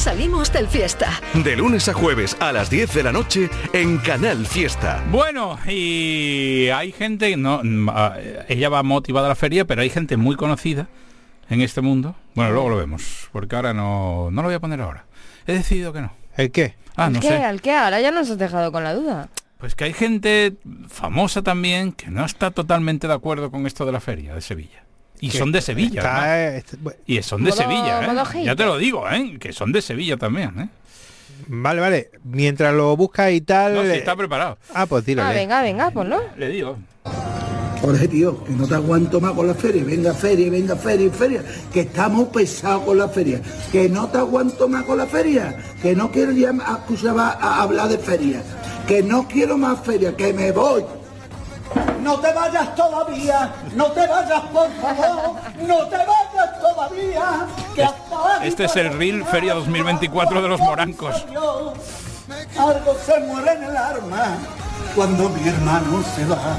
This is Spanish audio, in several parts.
salimos del Fiesta. De lunes a jueves a las 10 de la noche en Canal Fiesta. Bueno, y hay gente, ella va motivada a la feria, pero hay gente muy conocida en este mundo. Bueno, luego lo vemos, porque ahora no lo voy a poner ahora. He decidido que no. ¿El qué? No sé. ¿Al qué? Ahora ya nos has dejado con la duda. Pues que hay gente famosa también que no está totalmente de acuerdo con esto de la feria de Sevilla. Y son de Sevilla. Y son de Sevilla, ya te lo digo, que son de Sevilla también, Vale. Mientras lo buscas y tal... No, sí, está preparado. Pues tírale. Venga, ponlo. Le digo. Jorge, tío, que no te aguanto más con la feria. Venga, feria. Que estamos pesados con la feria. Que no te aguanto más con la feria. Que no quiero ya escuchar a hablar de feria. Que no quiero más feria. Que me voy. No te vayas todavía. No te vayas, por favor. No te vayas todavía. Este es el Reel Feria 2024 de los Morancos. Algo se muere en el arma cuando mi hermano se va.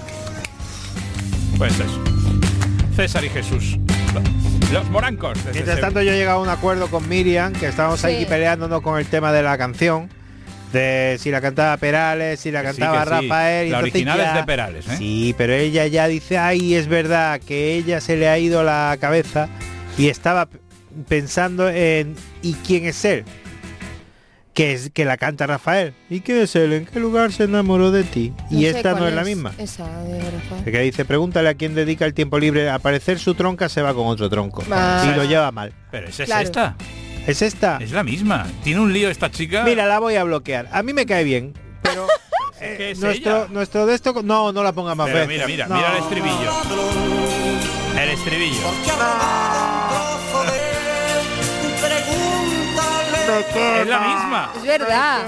Pues eso. César y Jesús. Los Morancos. Mientras tanto yo he llegado a un acuerdo con Miriam, que estábamos aquí peleándonos con el tema de la canción. De si la cantaba Perales, si la cantaba Rafael. Sí. La original es de Perales, Sí, pero ella ya dice, es verdad que ella se le ha ido la cabeza y estaba pensando en ¿y quién es él? Que la canta Rafael. ¿Y quién es él? ¿En qué lugar se enamoró de ti? Y esta no es la misma. Esa de Rafael. Que dice, pregúntale a quién dedica el tiempo libre. A aparecer su tronca se va con otro tronco. Y lo lleva mal. Pero esa es esta. ¿Es esta? Es la misma. Tiene un lío esta chica. Mira, la voy a bloquear. A mí me cae bien, pero nuestro de esto no la ponga más veces. Mira el estribillo. El estribillo. Es la misma. Es verdad.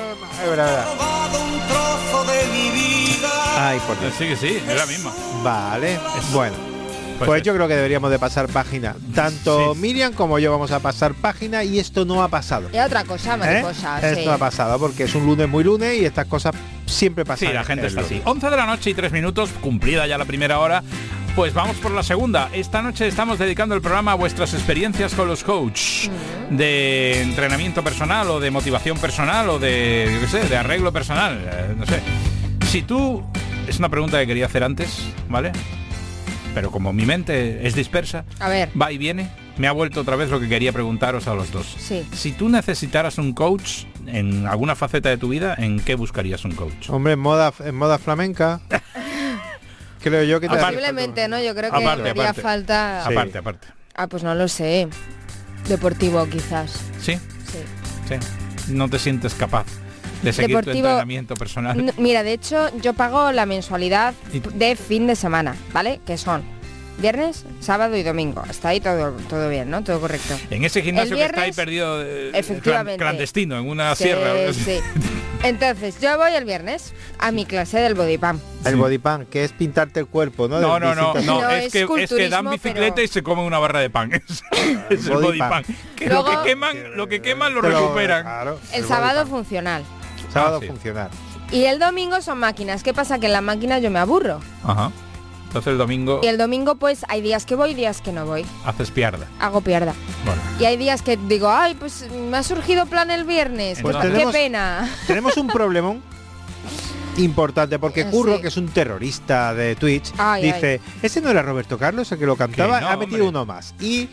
Ay, por Dios. Sí, es la misma. Vale. Bueno. Pues yo creo que deberíamos de pasar página. Tanto Miriam como yo vamos a pasar página y esto no ha pasado. Y otra cosa, mariposa. Esto ha pasado porque es un lunes muy lunes y estas cosas siempre pasan. Sí, la gente está así. 11 de la noche y 3 minutos, cumplida ya la primera hora. Pues vamos por la segunda. Esta noche estamos dedicando el programa a vuestras experiencias con los coach de entrenamiento personal o de motivación personal o de, de arreglo personal. No sé. Si tú... Es una pregunta que quería hacer antes, ¿vale? Pero como mi mente es dispersa, va y viene, me ha vuelto otra vez lo que quería preguntaros a los dos. Sí. Si tú necesitaras un coach en alguna faceta de tu vida, ¿en qué buscarías un coach? Hombre, en moda flamenca. Creo yo que posiblemente, ¿no? Yo creo que haría falta... Aparte. Pues no lo sé. Deportivo, quizás. ¿Sí? Sí. No te sientes capaz de seguir tu entrenamiento personal. Mira, de hecho, yo pago la mensualidad de fin de semana, ¿vale? Que son viernes, sábado y domingo. Está ahí todo bien, ¿no? Todo correcto. En ese gimnasio viernes, que está ahí perdido, efectivamente, clandestino, en una sierra. Sí. Entonces, yo voy el viernes a mi clase del body pump. El body pump, que es pintarte el cuerpo, ¿no? No, es que dan bicicleta y se comen una barra de pan. es el body pump. Que luego, lo que queman lo recuperan. Claro, el sábado funcional. Funcional. Y el domingo son máquinas. ¿Qué pasa? Que en las máquinas yo me aburro. Ajá. Entonces el domingo... Y el domingo pues hay días que voy y días que no voy. Haces pierda. Hago pierda. Bueno. Y hay días que digo, pues me ha surgido plan el viernes. Pues qué pena. Tenemos un problemón importante porque Curro, que es un terrorista de Twitch, dice, ese no era Roberto Carlos el que lo cantaba, ha metido uno más. Y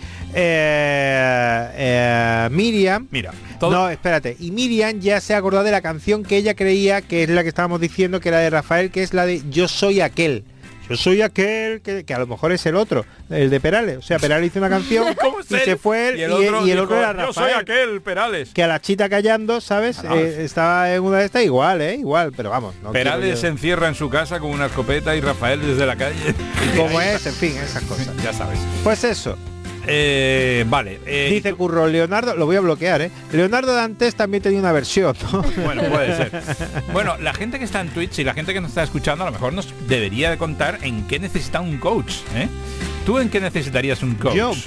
Miriam, y Miriam ya se ha acordado de la canción que ella creía que es la que estábamos diciendo que era de Rafael, que es la de Yo soy aquel. Yo soy aquel que a lo mejor es el otro, el de Perales. O sea, Perales hizo una canción y se fue él, y el otro era Rafael. Yo soy aquel, Perales. Que a la chita callando, ¿sabes? Estaba en una de estas igual, pero vamos. No Perales se encierra en su casa con una escopeta y Rafael desde la calle. Como es, en fin, esas cosas. Ya sabes. Pues eso. Vale. Dice Curro, Leonardo, lo voy a bloquear, Leonardo Dantes también tenía una versión, ¿no? Bueno, puede ser. Bueno, la gente que está en Twitch y la gente que nos está escuchando a lo mejor nos debería de contar en qué necesita un coach, ¿Tú en qué necesitarías un coach? Yo,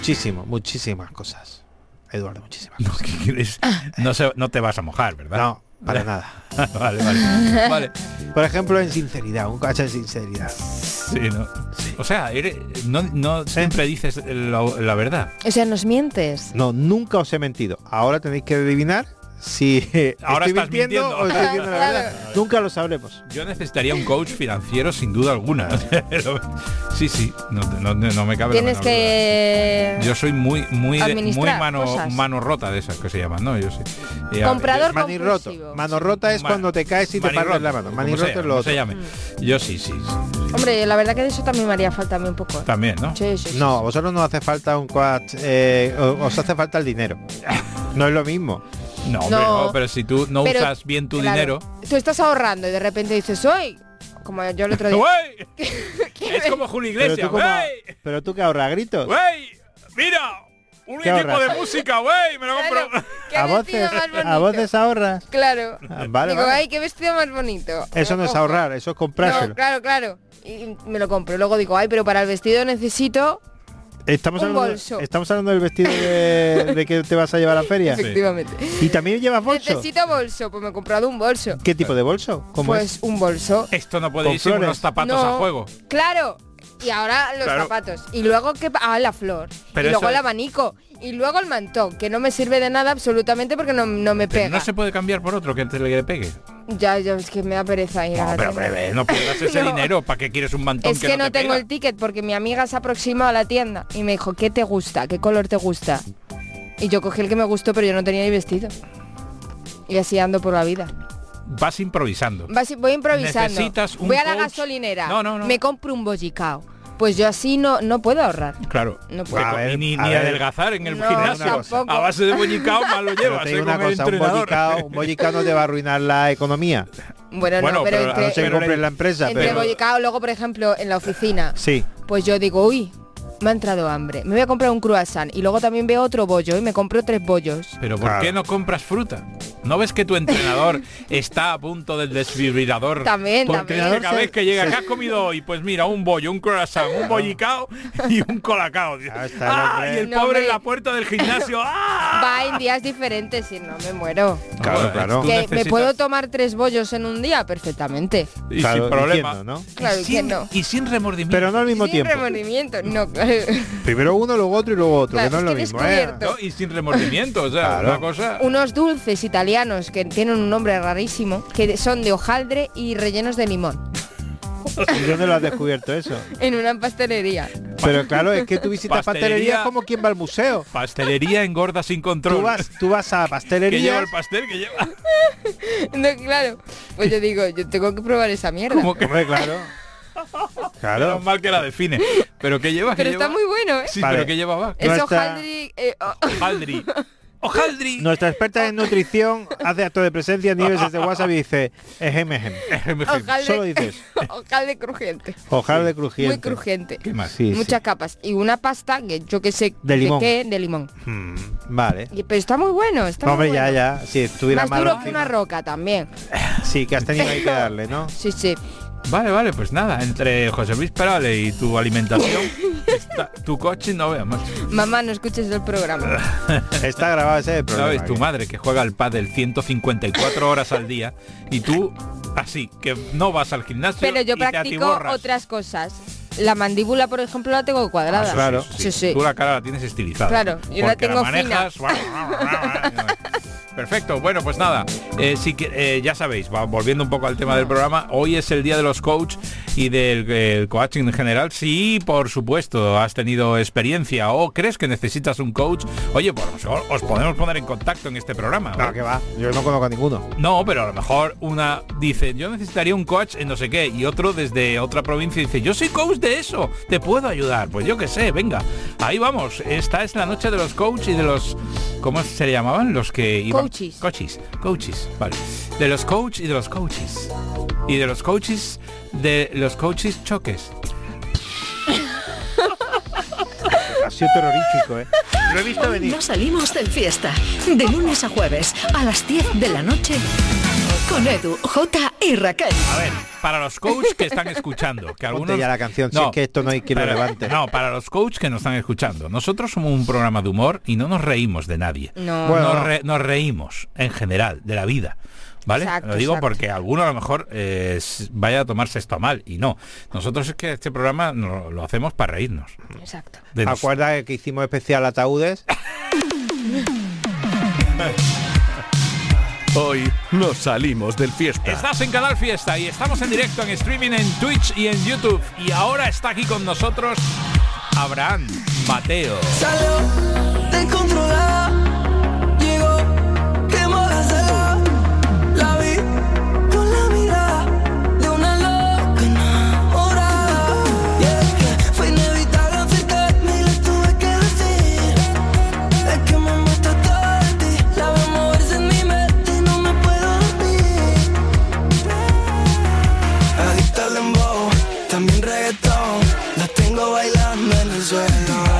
muchísimas cosas. Eduardo, muchísimas cosas. No te vas a mojar, ¿verdad? No, Para nada. Vale. Por ejemplo, en sinceridad, un coach en sinceridad. Sí, ¿no? Sí. O sea, no siempre dices la verdad. O sea, nos mientes. No, nunca os he mentido. Ahora tenéis que adivinar si ahora estoy estás mintiendo o estoy diciendo la verdad. Nunca lo sabremos. Yo necesitaría un coach financiero sin duda alguna. Sí, no me cabe. Tienes que... Yo soy muy cosas. mano rota de esas que se llaman, ¿no? Yo sí. Comprador manirroto. Mano rota es cuando te caes y te partes la mano. Manirroto es lo otro. Se llame. Yo sí. Hombre, la verdad que de eso también me haría falta a mí un poco. También, ¿no? Sí. No, vosotros no hace falta un coach, os hace falta el dinero. No es lo mismo. No, hombre, no, pero si tú no usas bien tu dinero... Tú estás ahorrando y de repente dices, ¡oy! Como yo el otro día. Es como Julio Iglesias, pero tú que ahorras gritos. ¡Wey! ¡Mira! Un equipo de música, güey, me lo compro. A voces ahorras. Claro. Vale, digo, vale. ay, qué vestido más bonito. Eso no es ahorrar, eso es comprárselo. No, claro. Y me lo compro. Luego digo, ay, pero para el vestido necesito Estamos un hablando, bolso. Estamos hablando del vestido de que te vas a llevar a la feria. Efectivamente. ¿Y también llevas bolso? Necesito bolso, pues me he comprado un bolso. ¿Qué tipo de bolso? ¿Cómo pues es? un bolso. Esto no puede ir sin unos zapatos a juego. Claro. Y ahora los zapatos. Y luego la flor. Pero y luego eso el abanico. Y luego el mantón, que no me sirve de nada absolutamente porque no me pega. No se puede cambiar por otro que te le pegue. Ya, es que me da pereza ir a la pero tienda. breve, no pierdas ese dinero. ¿Para qué quieres un mantón Es que no te tengo pega? el ticket porque mi amiga se aproximó a la tienda y me dijo, ¿qué te gusta? ¿Qué color te gusta? Y yo cogí el que me gustó, pero yo no tenía ni vestido. Y así ando por la vida. Vas improvisando. Voy improvisando. Necesitas un voy a la coach. Gasolinera. No. Me compro un bollicao. Pues yo así no puedo ahorrar. Claro. No puedo. A ver, ni a ver. adelgazar en el No, gimnasio. tampoco. A base de bollicao más lo Pero llevas. te digo con una el cosa, un entrenador. bollicao no te va a arruinar la economía. Bueno, no, pero A no ser que entre, compres la empresa. entre Pero... bollicao, luego por ejemplo en la oficina. Sí. Pues yo digo, uy, me ha entrado hambre. Me voy a comprar un croissant y luego también veo otro bollo y me compro 3 bollos. Pero ¿por qué no compras fruta? ¿No ves que tu entrenador está a punto del desfibrilador? También. Cada vez que llega, ¿qué has comido hoy? Pues mira, un bollo, un croissant, un bollicao y un colacao. Y el pobre en la puerta del gimnasio. Va en días diferentes y no me muero. Claro. Que me puedo tomar 3 bollos en un día perfectamente. Y sin problema. Diciendo, ¿no? Claro, diciendo. Y sin remordimiento. Pero no al mismo Sin tiempo. remordimiento, no. Primero uno, luego otro y luego otro, Claro, que no es lo es que mismo, ¿eh? descubierto. ¿No? Y sin remordimiento, o sea, Claro. una cosa... Unos dulces italianos que tienen un nombre rarísimo, que son de hojaldre y rellenos de limón. ¿Y dónde lo has descubierto eso? En una pastelería. Pero claro, es que tú visitas pastelería como quien va al museo. Pastelería engorda sin control. Tú vas a pastelería. ¿Qué lleva el pastel? ¿Qué lleva? No, claro. Pues yo digo, yo tengo que probar esa mierda. Como que Hombre, claro. Menos mal que la define. ¿Pero qué lleva? Pero ¿Qué está lleva? muy bueno, ¿eh? Sí, Vale. pero ¿qué llevaba? Es Nuestra- hojaldre... Hojaldri. ¡Hojaldri! Nuestra experta en nutrición hace acto de presencia en niveles de WhatsApp y dice ejem. Solo dices hojaldre crujiente. hojaldre crujiente. Muy crujiente. ¿Qué más? Sí, Muchas capas. Y una pasta que yo que sé De limón. de limón. Vale. Pero está muy bueno, está Hombre, muy bueno. ya. Si estuviera Más malo. duro que una roca también. Sí, que has tenido ahí que darle, ¿no? Sí. Vale, pues nada, entre José Luis Perales y tu alimentación, tu coche no veas más. Mamá, no escuches el programa. Está grabado ese problema. ¿Sabes? Tu madre que juega al pádel 154 horas al día y tú así, que no vas al gimnasio. Pero yo y te practico atiborras. otras cosas. La mandíbula, por ejemplo, la tengo cuadrada. Claro. Sí. Tú la cara la tienes estilizada. Claro, yo la porque tengo manejas. Perfecto, bueno, pues nada, ya sabéis, volviendo un poco al tema del programa, hoy es el día de los coach y del coaching en general. Si por supuesto has tenido experiencia o crees que necesitas un coach, oye, pues os podemos poner en contacto en este programa. No, que va. Yo no conozco a ninguno. No, pero a lo mejor una dice, yo necesitaría un coach en no sé qué, y otro desde otra provincia dice, yo soy coach de eso, te puedo ayudar. Pues yo qué sé, venga, ahí vamos. Esta es la noche de los coach y de los, ¿cómo se le llamaban? Los que iban... Coaches, vale. De los coach y de los coaches. Y de los coaches choques. Ha sido terrorífico, ¿eh? Lo he visto venir. No salimos de fiesta. De lunes a jueves a las 10 de la noche con Edu, Jota y Raquel. A ver, para los coaches que están escuchando, que algunos... Ponte ya la canción, si es que esto no hay quien lo levante. No, para los coaches que nos están escuchando. Nosotros somos un programa de humor y no nos reímos de nadie. No. Bueno, Nos reímos, en general, de la vida. ¿vale? Exacto, Lo digo exacto. porque alguno a lo mejor vaya a tomarse esto a mal, y no. Nosotros es que este programa lo hacemos para reírnos. Exacto. ¿Acuerdas que hicimos especial ataúdes? Hoy nos salimos del Fiesta. Estás en Canal Fiesta y estamos en directo en streaming en Twitch y en YouTube. Y ahora está aquí con nosotros Abraham Mateo. Salió descontrolada, llegó, quemó la sala, la vi con la mirada de una loca enamorada. Y es que fue inevitable acercarme y le tuve que decir, es que me mata todo de ti, la veo moverse en mi mente y no me puedo dormir. Adicta al dembow, también reggaetón, la tengo bailando en el suelo.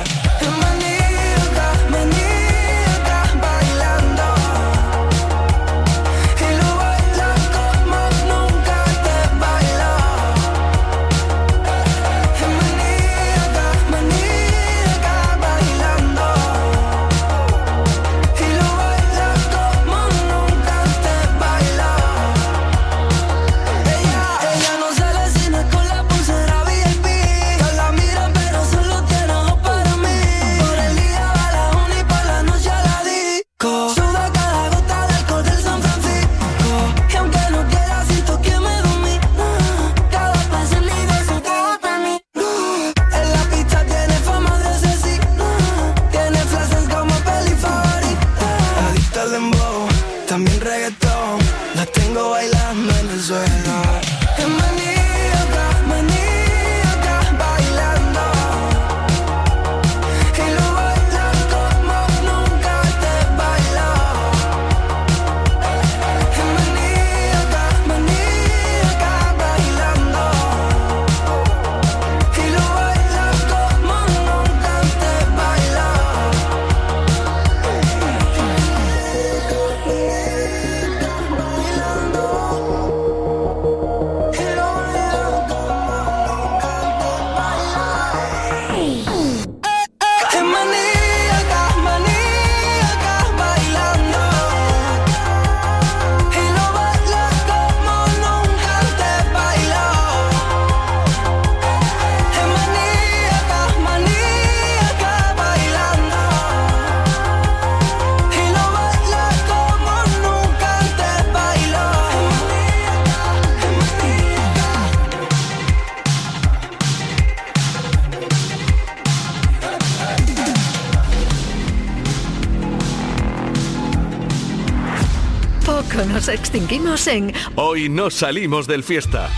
Nos extinguimos en Hoy nos salimos del Fiesta.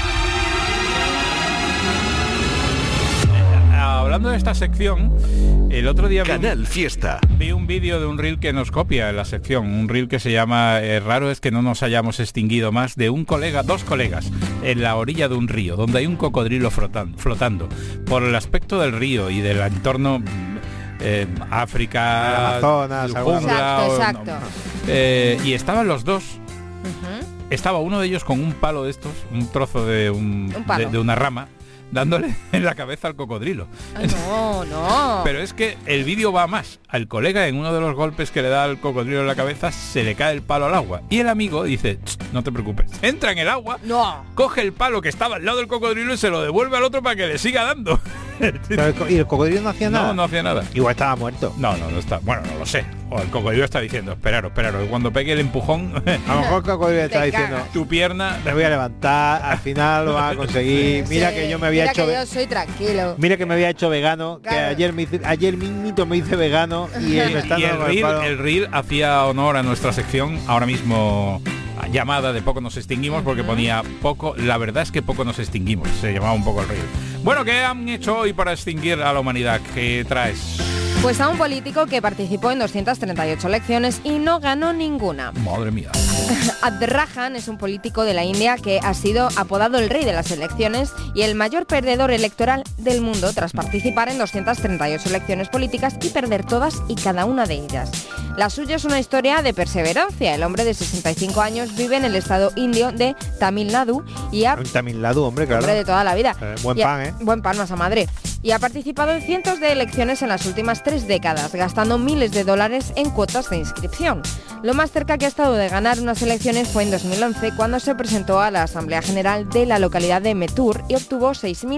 Hablando de esta sección, el otro día Canal Fiesta. Vi un vídeo de un reel que nos copia en la sección, un reel que se llama Raro es que no nos hayamos extinguido más, de dos colegas en la orilla de un río donde hay un cocodrilo flotando. Por el aspecto del río y del entorno África, Amazonas, jungla, exacto. Y estaban los dos. Estaba uno de ellos con un palo de estos, un trozo de una rama, dándole en la cabeza al cocodrilo. Ay, no. Pero es que el vídeo va más. Al colega, en uno de los golpes que le da al cocodrilo en la cabeza, se le cae el palo al agua. Y el amigo dice, no te preocupes. Entra en el agua, coge el palo que estaba al lado del cocodrilo y se lo devuelve al otro para que le siga dando. ¿Y el cocodrilo no hacía nada? No hacía nada. Igual estaba muerto. No está. Bueno, no lo sé. O el cocodrilo está diciendo, esperaros, que cuando pegue el empujón, a lo mejor el cocodrilo está diciendo, tu pierna te voy a levantar, al final lo vas a conseguir. Mira que yo me había hecho, yo soy tranquilo. Mira que me había hecho vegano, claro. que ayer mismito me hice vegano y el reel hacía honor a nuestra sección, ahora mismo llamada de Poco nos extinguimos, porque ponía poco, la verdad es que poco nos extinguimos, se llamaba un poco el reel. Bueno, ¿qué han hecho hoy para extinguir a la humanidad? ¿Qué traes? Pues a un político que participó en 238 elecciones y no ganó ninguna. Madre mía. Abdrahan es un político de la India que ha sido apodado el rey de las elecciones y el mayor perdedor electoral del mundo tras participar en 238 elecciones políticas y perder todas y cada una de ellas. La suya es una historia de perseverancia. El hombre de 65 años vive en el estado indio de Tamil Nadu y Tamil Nadu, hombre, claro. Hombre de toda la vida. Buen pan, ¿eh? Buen pan, masa madre. y ha participado en cientos de elecciones en las últimas 3 décadas, gastando miles de dólares en cuotas de inscripción. Lo más cerca que ha estado de ganar unas elecciones fue en 2011, cuando se presentó a la Asamblea General de la localidad de Mettur y obtuvo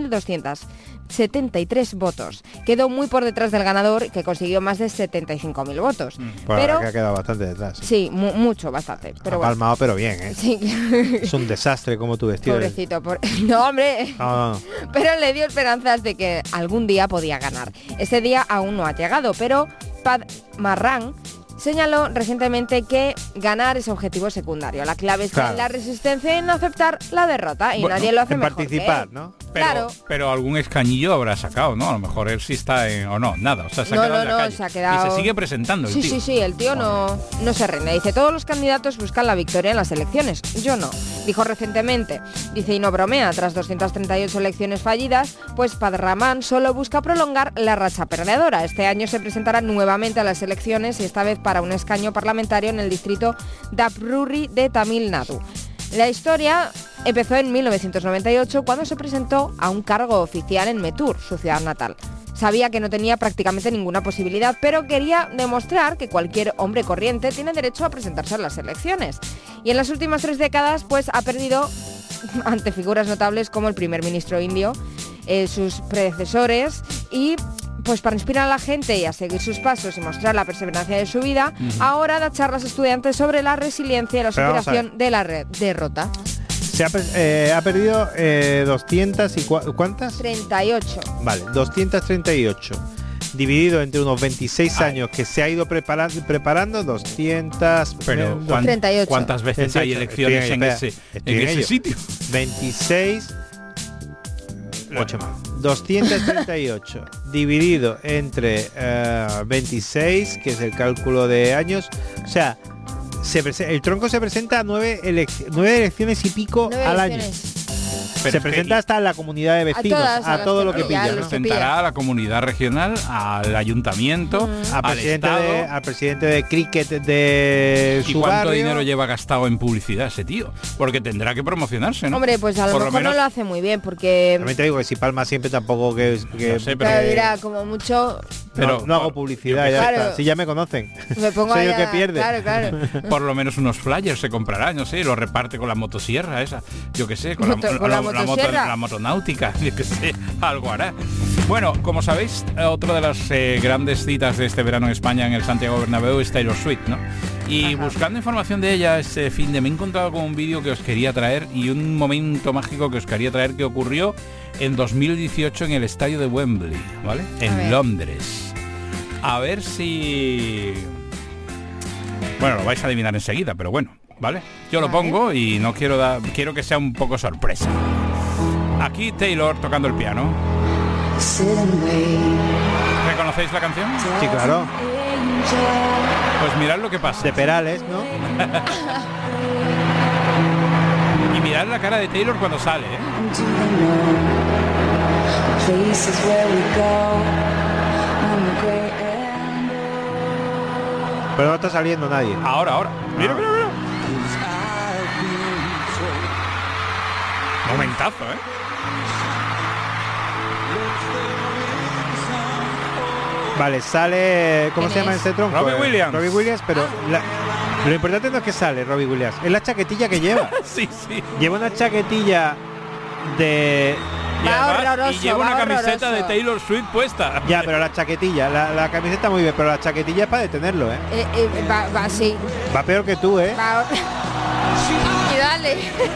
6.273 votos. Quedó muy por detrás del ganador, que consiguió más de 75.000 votos. Pero que ha quedado bastante detrás. Sí, mucho, bastante. Pero ha palmado, pero bien, ¿eh? Sí. Es un desastre como tu vestido. Pobrecito. No, hombre. No. Pero le dio esperanzas de que algún día podía ganar. Ese día aún no ha llegado, pero Pad Marran señaló recientemente que ganar es objetivo secundario. La clave está en la resistencia y en no aceptar la derrota, y nadie lo hace mejor participar, que él. ¿no? Pero algún escañillo habrá sacado, ¿no? A lo mejor él sí está en... o no, nada. O sea, se ha quedado en la calle. Se ha quedado... Y se sigue presentando el tío. Sí, el tío no se rinde. Dice, todos los candidatos buscan la victoria en las elecciones. Yo no. Dijo recientemente. Dice, y no bromea, tras 238 elecciones fallidas, pues Padraman solo busca prolongar la racha perdedora. Este año se presentará nuevamente a las elecciones, y esta vez para un escaño parlamentario en el distrito Dapruri de Tamil Nadu. La historia empezó en 1998, cuando se presentó a un cargo oficial en Mettur, su ciudad natal. Sabía que no tenía prácticamente ninguna posibilidad, pero quería demostrar que cualquier hombre corriente tiene derecho a presentarse a las elecciones. Y en las últimas 3 décadas, pues ha perdido ante figuras notables como el primer ministro indio, sus predecesores, y pues para inspirar a la gente y a seguir sus pasos y mostrar la perseverancia de su vida, ahora da charlas a estudiantes sobre la resiliencia y la superación de la derrota. Se ha perdido 200 y ¿cuántas? 38. Vale, 238. Dividido entre unos 26 años que se ha ido preparando 200... Pero 38. ¿Cuántas veces hay elecciones en ese sitio? 26... 8 más. 238 dividido entre 26, que es el cálculo de años. O sea, el tronco se presenta a 9 elecciones y pico al año. Pero se presenta hasta en la comunidad de vecinos, a todo lo que pilla, ¿no? Presentará a la comunidad regional, al ayuntamiento, al presidente de cricket de su barrio. ¿Y cuánto dinero lleva gastado en publicidad ese tío? Porque tendrá que promocionarse, ¿no? Hombre, pues a lo mejor no lo hace muy bien, porque... También te digo que si palma siempre tampoco que no sé, pero dirá, como mucho... Pero no hago publicidad, ya está. Si ya me conocen. Me pongo soy el que pierde. Claro. Por lo menos unos flyers se comprarán, no sé, lo reparte con la motosierra esa, yo qué sé, con la motonáutica, yo qué sé, algo hará. Bueno, como sabéis, otra de las grandes citas de este verano en España, en el Santiago Bernabéu, es Taylor Swift, ¿no? Y buscando información de ella este fin de me he encontrado con un vídeo que os quería traer y un momento mágico que os quería traer que ocurrió en 2018 en el estadio de Wembley, ¿vale? En Londres. A ver si... Bueno, lo vais a adivinar enseguida, pero bueno, ¿vale? Yo lo pongo y no quiero que sea un poco sorpresa. Aquí Taylor tocando el piano. ¿Reconocéis la canción? Sí, claro. Pues mirad lo que pasa. De Perales, ¿no? Y mirad la cara de Taylor cuando sale, ¿eh? Pero no está saliendo nadie. Ahora. Mira. Momentazo, ¿eh? Vale, sale... ¿Cómo se llama ese tronco? Robbie Williams, pero lo importante no es que sale Robbie Williams, es la chaquetilla que lleva. Sí. Lleva una chaquetilla de... Y lleva una camiseta de Taylor Swift puesta. Ya, pero la chaquetilla, la camiseta muy bien, pero la chaquetilla es para detenerlo, ¿eh? Va así. Va peor que tú, ¿eh? Y dale.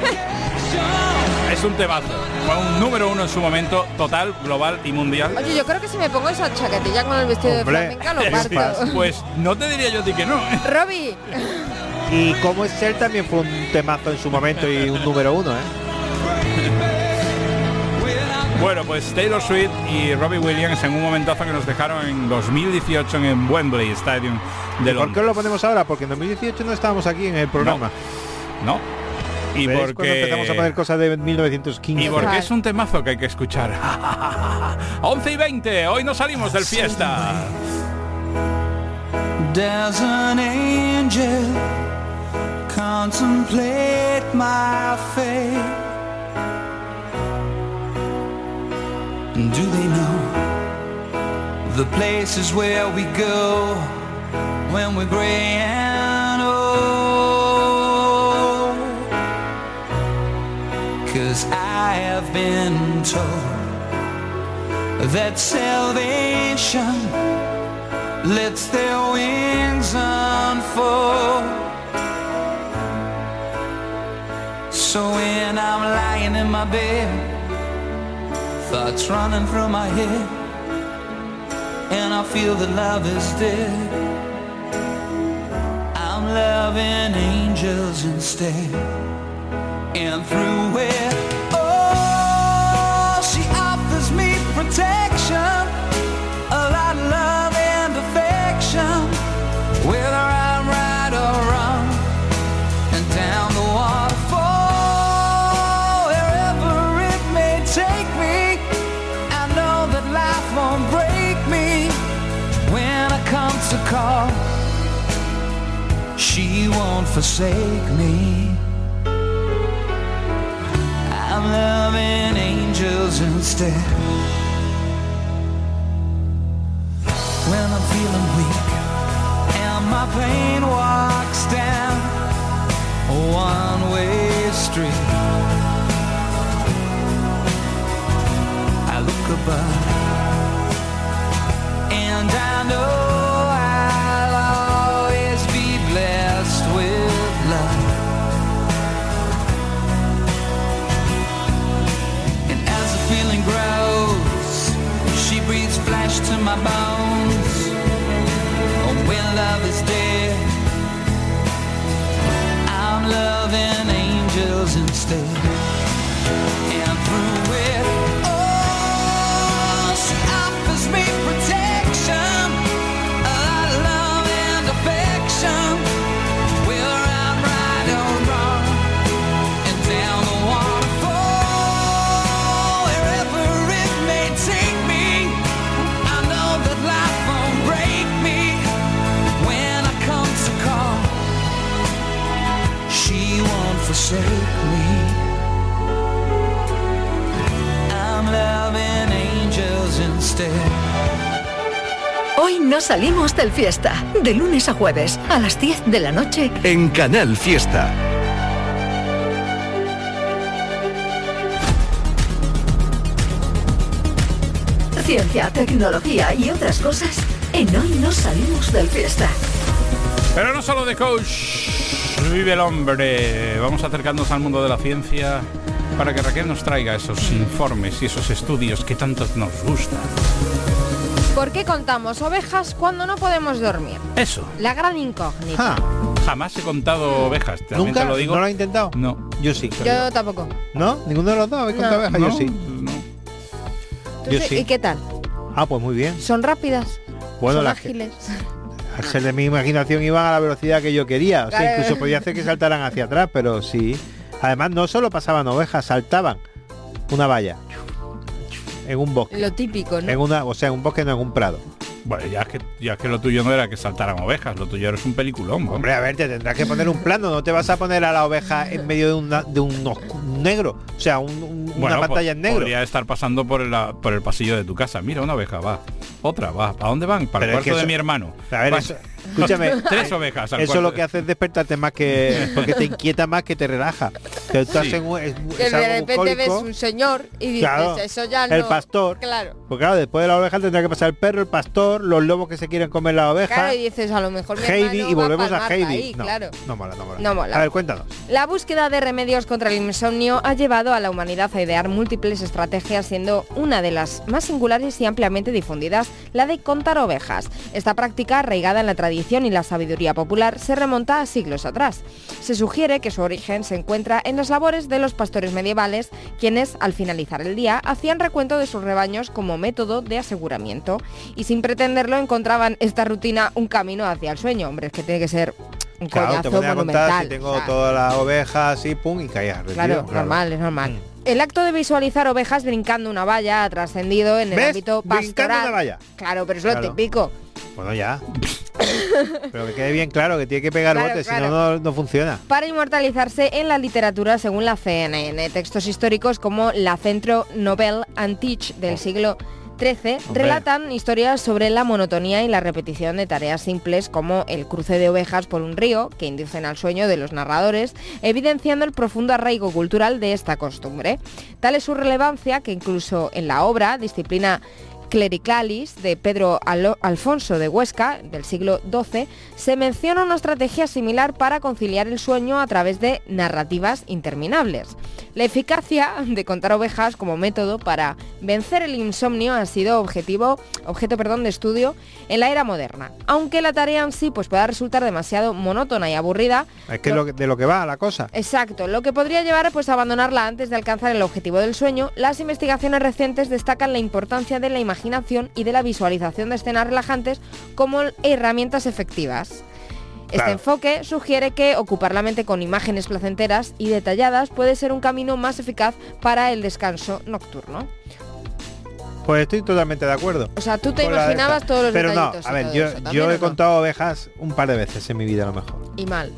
Es un temazo. Fue un número 1 en su momento, total, global y mundial. Oye, yo creo que si me pongo esa chaquetilla con el vestido de flamenca lo parto. Pues no te diría yo a ti que no. Robbie. Y como es él también fue un temazo en su momento y un número 1, ¿eh? Bueno, pues Taylor Swift y Robbie Williams en un momentazo que nos dejaron en 2018 en Wembley Stadium de Londres. ¿Por qué lo ponemos ahora? Porque en 2018 no estábamos aquí en el programa. No. Y porque cuando empezamos a poner cosas de 1915. Y porque es un temazo que hay que escuchar. 11:20, hoy nos salimos del fiesta. There's an angel, contemplate my fate. Do they know the places where we go when we're gray and old. 'Cause I have been told that salvation lets their wings unfold. So when I'm lying in my bed, thoughts running through my head, and I feel that love is dead, I'm loving angels instead. And through it, oh, she offers me protection, a lot of love and affection, whether I'm right or wrong, and down the waterfall, wherever it may take me, I know that life won't break me. When I come to call, she won't forsake me. I'm loving angels instead. When I'm feeling weak and my pain walks down a one-way street, I look above and I know I'll always be blessed with love. And as the feeling grows, she breathes flesh to my bones. Oh, when love is dead, I'm loving angels instead. And through it, oh, she offers me protection, a lot of love and affection, whether I'm right or wrong, and down the waterfall, wherever it may take me, I know that life won't break me. When I come to call, she won't forsake me. I'm loving angels instead. Hoy no salimos del Fiesta. De lunes a jueves, a las 10 de la noche. En Canal Fiesta. Ciencia, tecnología y otras cosas en Hoy no salimos del Fiesta. Pero no solo de coach vive el hombre. Vamos acercándonos al mundo de la ciencia para que Raquel nos traiga esos informes y esos estudios que tanto nos gustan. ¿Por qué contamos ovejas cuando no podemos dormir? Eso. La gran incógnita. Jamás he contado ovejas. ¿Nunca? Te lo digo. ¿No lo has intentado? No. Yo sí. Yo tampoco. ¿No? ¿Ninguno de los dos habéis contado ovejas? No, Yo sí. no. Yo sí. ¿Y qué tal? Ah, pues muy bien. ¿Son rápidas? Bueno, ¿Son las ágiles? Al ser de mi imaginación iban a la velocidad que yo quería. O sea, Claro. incluso podía hacer que saltaran hacia atrás, pero sí. Además, no solo pasaban ovejas, saltaban una valla en un bosque. Lo típico, ¿no? En una, o sea, en un bosque, no en un prado. Bueno, ya es que lo tuyo no era que saltaran ovejas, lo tuyo era un peliculón. ¿no? Hombre, a ver, te tendrás que poner un plano, no te vas a poner a la oveja en medio de un negro, o sea, una pantalla en negro. Podría estar pasando por el pasillo de tu casa. Mira, una oveja, va. Otra, va. ¿A dónde van? Para Pero el cuarto de mi hermano. A ver, Va. eso, escúchame. 3 ovejas al Eso cuarto. lo que hace es despertarte más que... Porque te inquieta más que te relaja. Que tú estás Sí. Que es de algo repente bucólico. ves un señor y dices, Claro, eso ya no... el pastor. Claro. Pues claro, después de la oveja tendrá que pasar el perro, el pastor, los lobos que se quieren comer la oveja, Claro, y dices, a lo mejor mi Heidi, hermano y va volvemos a palmarla Heidi. ahí, No, claro. no mola, no mola. No mola. A ver, cuéntanos. La búsqueda de remedios contra el insomnio ha llevado a la humanidad a idear múltiples estrategias, siendo una de las más singulares y ampliamente difundidas la de contar ovejas. Esta práctica, arraigada en la tradición y la sabiduría popular, se remonta a siglos atrás. Se sugiere que su origen se encuentra en las labores de los pastores medievales, quienes, al finalizar el día, hacían recuento de sus rebaños como método de aseguramiento. Y sin pretenderlo, encontraban esta rutina un camino hacia el sueño. Hombre, es que tiene que ser un Claro, te coñazo pones a monumental. contar si tengo o sea, todas las ovejas y pum, y caías. Claro, normal, es normal. El acto de visualizar ovejas brincando una valla ha trascendido en el ¿Ves? ámbito Brincando pastoral. una valla. Claro, pero es lo Claro. típico. Bueno, ya. Pero que quede bien claro que tiene que pegar Claro, botes, claro. si no, no funciona. Para inmortalizarse en la literatura según la CNN. Textos históricos como la Centro Nobel Antique del siglo 13 relatan historias sobre la monotonía y la repetición de tareas simples como el cruce de ovejas por un río, que inducen al sueño de los narradores, evidenciando el profundo arraigo cultural de esta costumbre. Tal es su relevancia que incluso en la obra, Disciplina Clericalis, de Pedro Alfonso de Huesca, del siglo XII, se menciona una estrategia similar para conciliar el sueño a través de narrativas interminables. La eficacia de contar ovejas como método para vencer el insomnio ha sido objeto de estudio en la era moderna. Aunque la tarea en sí pueda resultar demasiado monótona y aburrida. Es que de lo que va la cosa. Exacto, lo que podría llevar a abandonarla antes de alcanzar el objetivo del sueño. Las investigaciones recientes destacan la importancia de la imaginación y de la visualización de escenas relajantes como herramientas efectivas. Este enfoque sugiere que ocupar la mente con imágenes placenteras y detalladas puede ser un camino más eficaz para el descanso nocturno. Pues estoy totalmente de acuerdo. O sea, tú te imaginabas todos los detallitos. Pero no, a ver, yo he contado ovejas un par de veces en mi vida a lo mejor. Y mal.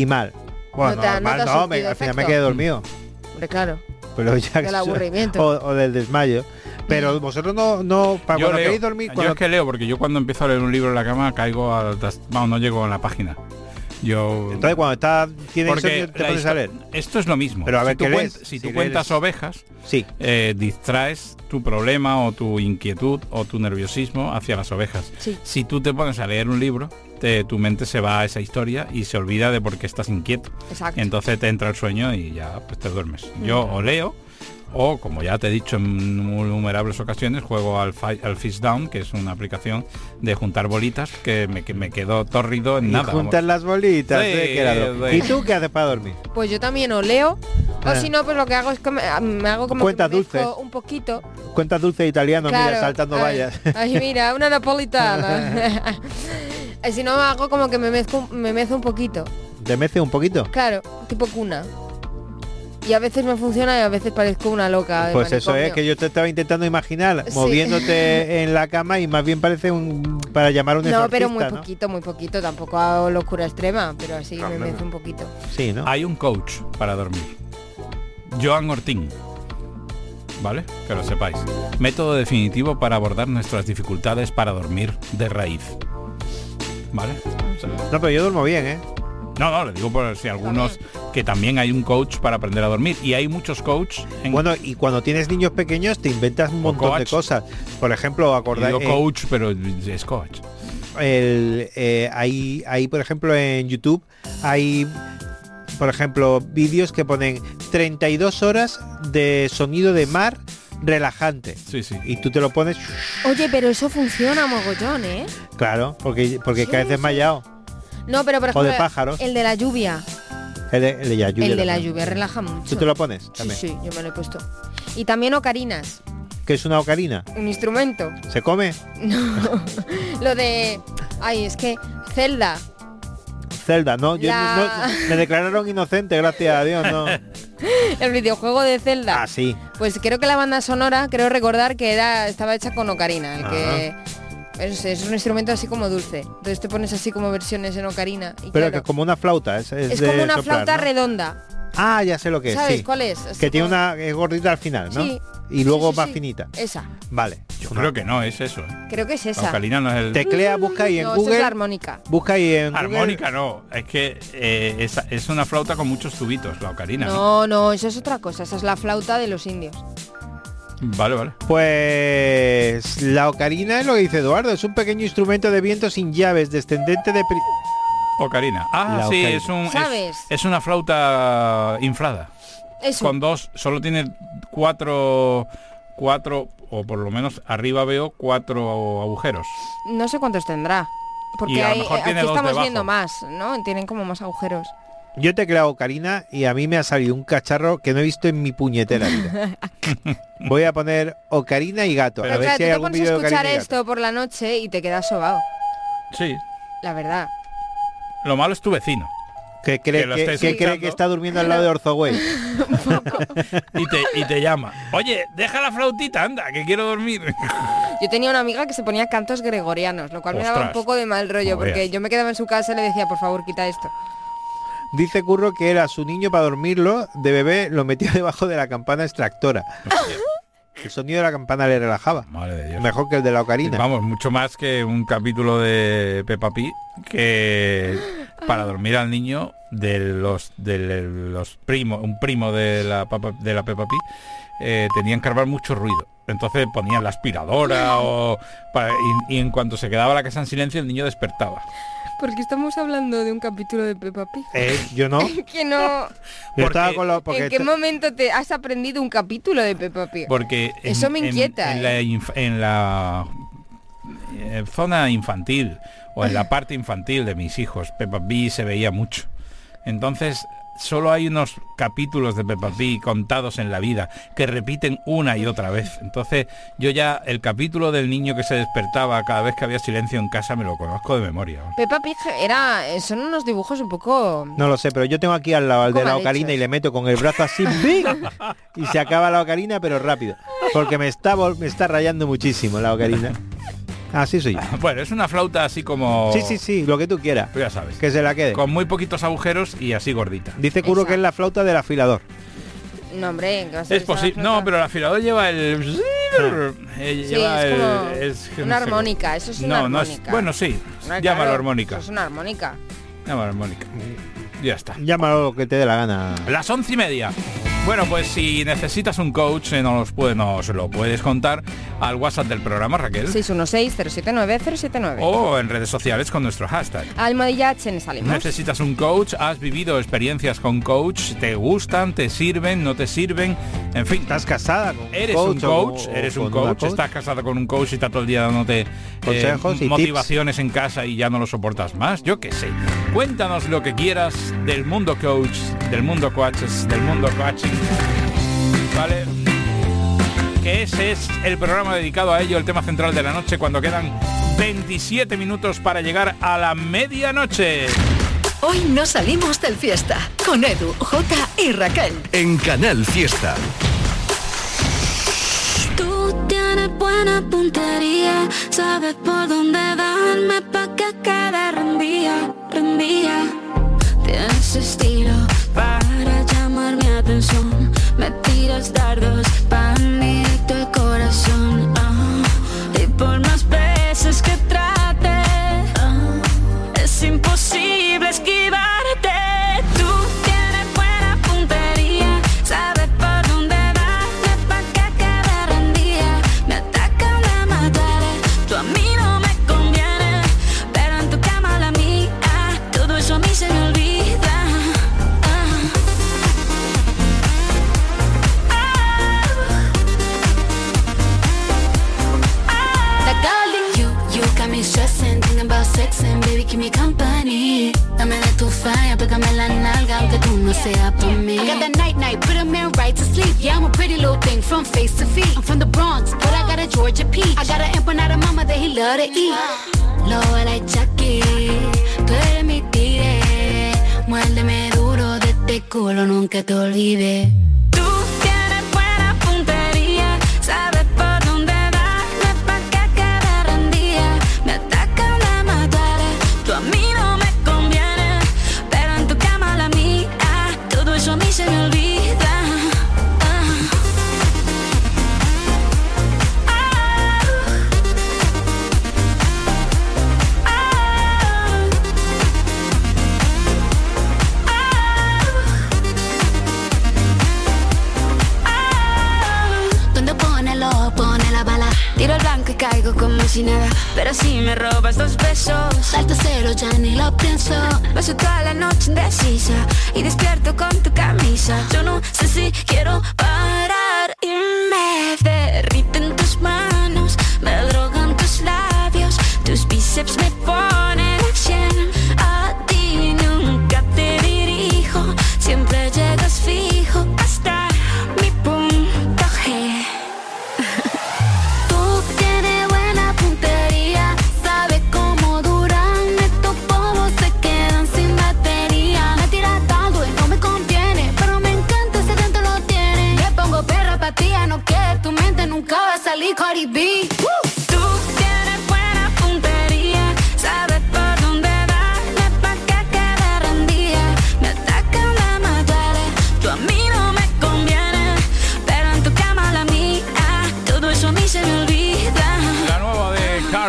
Bueno, al final me quedé dormido. Hombre, claro. Pero ya del aburrimiento. O del desmayo. Pero vosotros no para cuando queréis dormir. Yo es que leo, porque yo cuando empiezo a leer un libro en la cama caigo no llego a la página. Entonces cuando tienes insomnio te pones a leer. Esto es lo mismo. Pero a ver, si tú cuentas ovejas, sí. Distraes tu problema o tu inquietud o tu nerviosismo hacia las ovejas. Sí. Si tú te pones a leer un libro, tu mente se va a esa historia y se olvida de por qué estás inquieto. Exacto. Entonces te entra el sueño y ya pues te duermes. Yo o leo, o como ya te he dicho en innumerables ocasiones, juego al Fish Down, que es una aplicación de juntar bolitas que me quedó tórrido en nada. Juntar las bolitas. Sí, ¿Y tú qué haces para dormir? Pues yo también o leo, o si no, pues lo que hago es que me hago como Cuentas que me dulces. un poquito. Cuentas dulce italiano, Claro, mira, saltando vallas. Ay, mira, una napolitana. Si no, hago como que me mezo un poquito. ¿Te mece un poquito? Claro, tipo cuna. Y a veces me funciona y a veces parezco una loca. Pues eso es, que yo te estaba intentando imaginar moviéndote en la cama y más bien parece para llamar a un exorcista. No, pero muy poquito, tampoco hago locura extrema, pero así me mezo un poquito. Sí, ¿no? Hay un coach para dormir. Joan Ortín. ¿Vale? Que lo sepáis. Método definitivo para abordar nuestras dificultades para dormir de raíz. ¿Vale? O sea, no, pero yo duermo bien, ¿eh? No, le digo por si algunos que también hay un coach para aprender a dormir y hay muchos coaches. Bueno, y cuando tienes niños pequeños te inventas un montón de cosas. Por ejemplo, acordáis. Digo coach, pero es coach. Hay, por ejemplo, en YouTube hay, por ejemplo, vídeos que ponen 32 horas de sonido de mar relajante. Sí. Y tú te lo pones. Oye, pero eso funciona mogollón, ¿eh? Claro, porque caes desmayado. No, pero por ejemplo, o de pájaros. El de la lluvia. El de la lluvia relaja mucho. ¿Tú te lo pones? También. Sí, yo me lo he puesto. Y también ocarinas. ¿Qué es una ocarina? Un instrumento. ¿Se come? No. Lo de... Ay, es que... Zelda, no. Me declararon inocente, gracias a Dios, no. El videojuego de Zelda. Ah, sí. Pues creo que la banda sonora, creo recordar que estaba hecha con ocarina. Es un instrumento así como dulce. Entonces te pones así como versiones en ocarina. Y pero claro, que como una flauta. Es como una soplar, flauta, ¿no? redonda. Ah, ya sé lo que es. ¿Sabes sí. cuál es? Que tiene una gordita al final, ¿no? Sí. Y luego Sí. más finita. Esa. Vale. Yo creo que no es eso. Creo que es esa. La ocarina no es el... Teclea, busca ahí en No, Google. esa es la armónica. Busca ahí en Armónica no, es que es una flauta con muchos tubitos, la ocarina. No, eso es otra cosa. Esa es la flauta de los indios. Vale. Pues la ocarina es lo que dice Eduardo, es un pequeño instrumento de viento sin llaves, descendente de... Ocarina. Ah, La sí, ocarina. ¿Sabes? es una flauta inflada. Eso. Con solo tiene cuatro, o por lo menos arriba veo 4 agujeros. No sé cuántos tendrá. Porque Y a lo mejor tiene aquí 2 estamos debajo. viendo más, ¿no? Tienen como más agujeros. Yo he tecleado ocarina y a mí me ha salido un cacharro que no he visto en mi puñetera vida. Voy a poner ocarina y gato. Pero A ver claro, si tú hay te algún pones a vídeo de escuchar ocarina y gato. esto por la noche y te quedas sobado. Sí. La verdad. Lo malo es tu vecino. Que cree lo que, estés cree escuchando. que está durmiendo al lado de Orzoway. Y te llama. Oye, deja la flautita, anda, que quiero dormir. Yo tenía una amiga que se ponía cantos gregorianos, lo cual me daba un Ostras. poco de mal rollo, No porque veas. yo me quedaba en su casa y le decía, por favor, quita esto. Dice Curro que era su niño para dormirlo de bebé, lo metía debajo de la campana extractora. El sonido de la campana le relajaba. Madre de Dios. Mejor que el de la ocarina. Vamos, mucho más que un capítulo de Peppa Pig que para dormir al niño de los primos, un primo de la Peppa Pig, tenían que grabar mucho ruido. Entonces ponían la aspiradora y en cuanto se quedaba la casa en silencio el niño despertaba. Porque estamos hablando de un capítulo de Peppa Pig. Yo no. Que no. Yo estaba con ¿En qué momento te has aprendido un capítulo de Peppa Pig? Porque eso me inquieta. En la zona infantil o en la parte infantil de mis hijos, Peppa Pig se veía mucho. Entonces solo hay unos capítulos de Peppa Pig contados en la vida que repiten una y otra vez. Entonces yo ya el capítulo del niño que se despertaba cada vez que había silencio en casa me lo conozco de memoria. Peppa Pig son unos dibujos un poco... No lo sé, pero yo tengo aquí al lado al de la ocarina y le meto con el brazo así ¡bing! Y se acaba la ocarina, pero rápido. Porque me está rayando muchísimo la ocarina. Así soy yo. Bueno, es una flauta así como... Sí, lo que tú quieras. Tú ya sabes. Que se la quede. Con muy poquitos agujeros y así gordita. Dice Curo que es la flauta del afilador. No, hombre, ¿qué va a ser? Es posible. No, pero el afilador lleva el... es una armónica, eso es una armónica. Bueno, sí, llámalo armónica. Eso es una armónica. Llámalo armónica. Ya está. Llámalo lo que te dé la gana. Las 11:30. Bueno, pues si necesitas un coach, nos lo puedes contar al WhatsApp del programa, Raquel. 616-079-079. O en redes sociales con nuestro hashtag. Almohadilla salimos. ¿Necesitas un coach? ¿Has vivido experiencias con coach? ¿Te gustan? ¿Te sirven? ¿No te sirven? En fin. ¿Estás casada con ¿Eres un coach? ¿Eres un coach? ¿Estás casada con un coach y está todo el día dándote consejos y motivaciones tips en casa y ya no lo soportas más? Yo qué sé. Cuéntanos lo que quieras del mundo coach, del mundo coaches, del mundo coaching. ¿Vale? Que ese es el programa dedicado a ello, el tema central de la noche, cuando quedan 27 minutos para llegar a la medianoche. Hoy no salimos del fiesta con Edu, Jota y Raquel. En Canal Fiesta. Tú tienes buena puntería, sabes por dónde darme pa' que quede rendida. Tienes estilo para llamar mi atención. Me tiras dardos pan directo al corazón. Y por más veces que trate, es imposible esquivarte. Tú tienes buena puntería, sabes por dónde darme pa' que quede rendida. Me atacan, me mataré, tú a mí no me conviene, pero en tu cama la mía, todo eso a mí se me olvida. Stressing, thinking about sexing, baby, keep me company. Dame de tu falla, pégame la nalga, aunque tú no seas por mí. I got that night, put a man right to sleep. Yeah, I'm a pretty little thing from face to feet. I'm from the Bronx, but I got a Georgia peach. I got an empanada mama that he love to eat. Low like Chucky, tú eres mi tigre. Muérdeme duro de este culo, nunca te olvides. Tú tienes buena puntería, sabes por dónde darme pa' que quede rendida. Me atacan, me mataré, tú a mí no me conviene, pero en tu cama la mía, todo eso a mí se me olvida. Tiro el blanco y caigo como si nada, pero si me robas 2 besos, salto cero, ya ni lo pienso. Paso toda la noche indecisa y despierto con tu camisa. Yo no sé si quiero parar y me derriten tus manos, me drogan tus labios, tus bíceps me ponen a 100. A ti nunca te dirijo, siempre llegas fijo hasta mi punto G. No que tu mente nunca va a salir, Cardi B. Tú tienes buena puntería,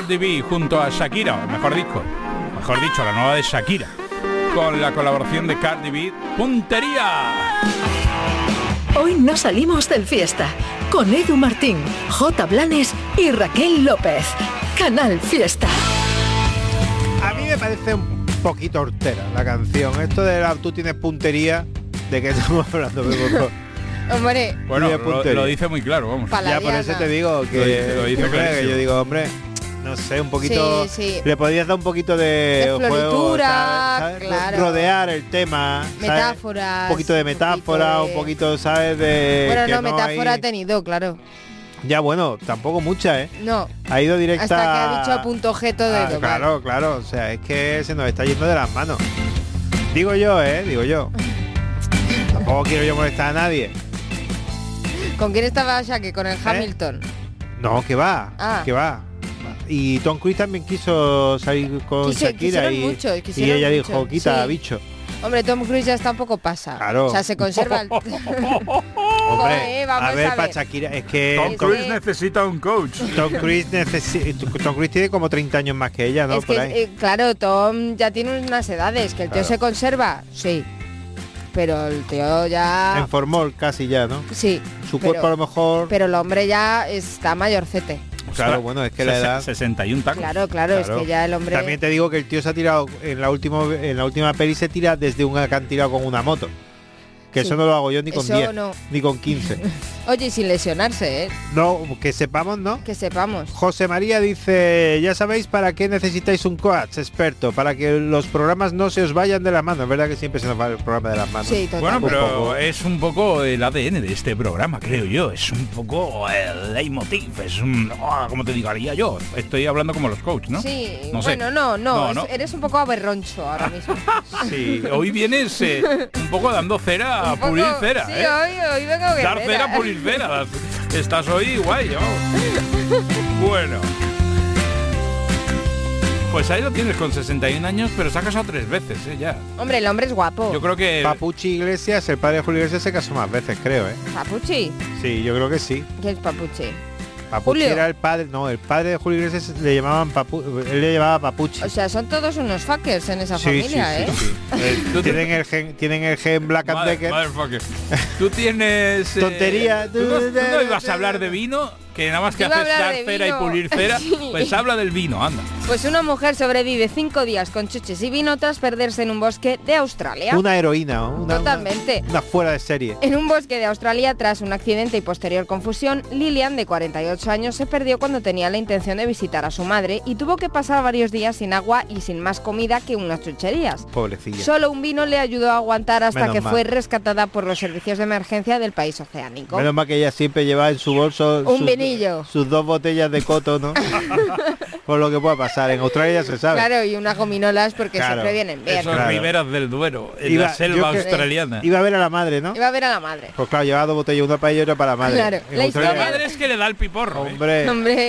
Cardi B junto a Shakira, o mejor dicho, la nueva de Shakira, con la colaboración de Cardi B, Puntería. Hoy no salimos del fiesta con Edu Martín, J. Blanes y Raquel López. Canal Fiesta. A mí me parece un poquito hortera la canción. Esto de tú tienes puntería, ¿de qué estamos hablando? Hombre, bueno, lo dice muy claro, vamos. Ya por eso te digo que lo dice que yo digo, hombre, no sé, un poquito le podrías dar un poquito de floritura, juego, ¿sabes? claro. Rodear el tema, metáforas, un poquito de metáfora, un poquito, ¿sabes? De bueno, que no, metáfora hay... ha tenido, claro. Ya bueno, tampoco mucha, ¿eh? No. Ha ido directa. Hasta que ha dicho a punto G todo de claro, claro, o sea, es que se nos está yendo de las manos. Digo yo. Tampoco quiero yo molestar a nadie. ¿Con quién estaba Shakira? ¿Con el Hamilton? No, que va, que va. Y Tom Cruise también quiso salir con Shakira y ella dijo, quita, bicho. Hombre, Tom Cruise ya está un poco pasa. Claro. O sea, se conserva el... Hombre, a ver, para Shakira, es que... Tom Cruise necesita un coach. Tom Cruise tiene como 30 años más que ella, ¿no? Es que, claro, Tom ya tiene unas edades, que el tío se conserva, sí. Pero el tío ya... En formol casi ya, ¿no? Sí. Su cuerpo a lo mejor... Pero el hombre ya está mayorcete. Claro, bueno, es que la edad... 61 tacos. Claro, es que ya el hombre... También te digo que el tío se ha tirado, en la última peli se tira desde un acantilado con una moto. Que eso no lo hago yo ni con 10, ni con 15. Oye, sin lesionarse, ¿eh? No, que sepamos, ¿no? Que sepamos. José María dice, ya sabéis para qué necesitáis un coach experto, para que los programas no se os vayan de las manos. Es verdad que siempre se nos va el programa de las manos. Sí, total. Bueno, pero es un poco el ADN de este programa, creo yo. Es un poco el leitmotiv. Es un... como te diría yo. Estoy hablando como los coaches, ¿no? Sí, no sé. Bueno, no. Eres un poco aberroncho ahora mismo. Sí, hoy vienes un poco dando cera a pulir cera. Sí, hoy vengo que dar cera a pulir cera. Estás hoy guay, ¿no? Bueno. Pues ahí lo tienes con 61 años, pero se ha casado 3 veces, ya. Hombre, el hombre es guapo. Yo creo que... Papuchi Iglesias, el padre de Julio Iglesias, se casó más veces, creo, ¿eh? ¿Papuchi? Sí, yo creo que sí. ¿Qué es Papuchi? Papuchi era el padre, no, el padre de Julio Iglesias le llamaban él le llamaba Papuchi. O sea, son todos unos fuckers en esa familia, sí. Tienen el gen Black and Decker. Tú tienes... Tontería. ¿Tú no ibas a hablar de vino? Que nada más que haces dar cera y pulir cera, pues habla del vino, anda. Pues una mujer sobrevive 5 días con chuches y vino tras perderse en un bosque de Australia. Una heroína, totalmente. Una fuera de serie. En un bosque de Australia, tras un accidente y posterior confusión, Lilian, de 48 años, se perdió cuando tenía la intención de visitar a su madre y tuvo que pasar varios días sin agua y sin más comida que unas chucherías. Pobrecilla. Solo un vino le ayudó a aguantar hasta que fue rescatada por los servicios de emergencia del país oceánico. Menos mal que ella siempre lleva en su bolso un vinillo. Sus 2 botellas de coto, ¿no? Por lo que pueda pasar. En Australia ya se sabe. Claro, y unas gominolas porque siempre vienen bien. Esos riberas del Duero, en la selva australiana. Iba a ver a la madre, ¿no? Iba a ver a la madre. Pues claro, llevaba 2 botellas, una para ella y otra para la madre. Claro. La madre es que le da el piporro. Hombre.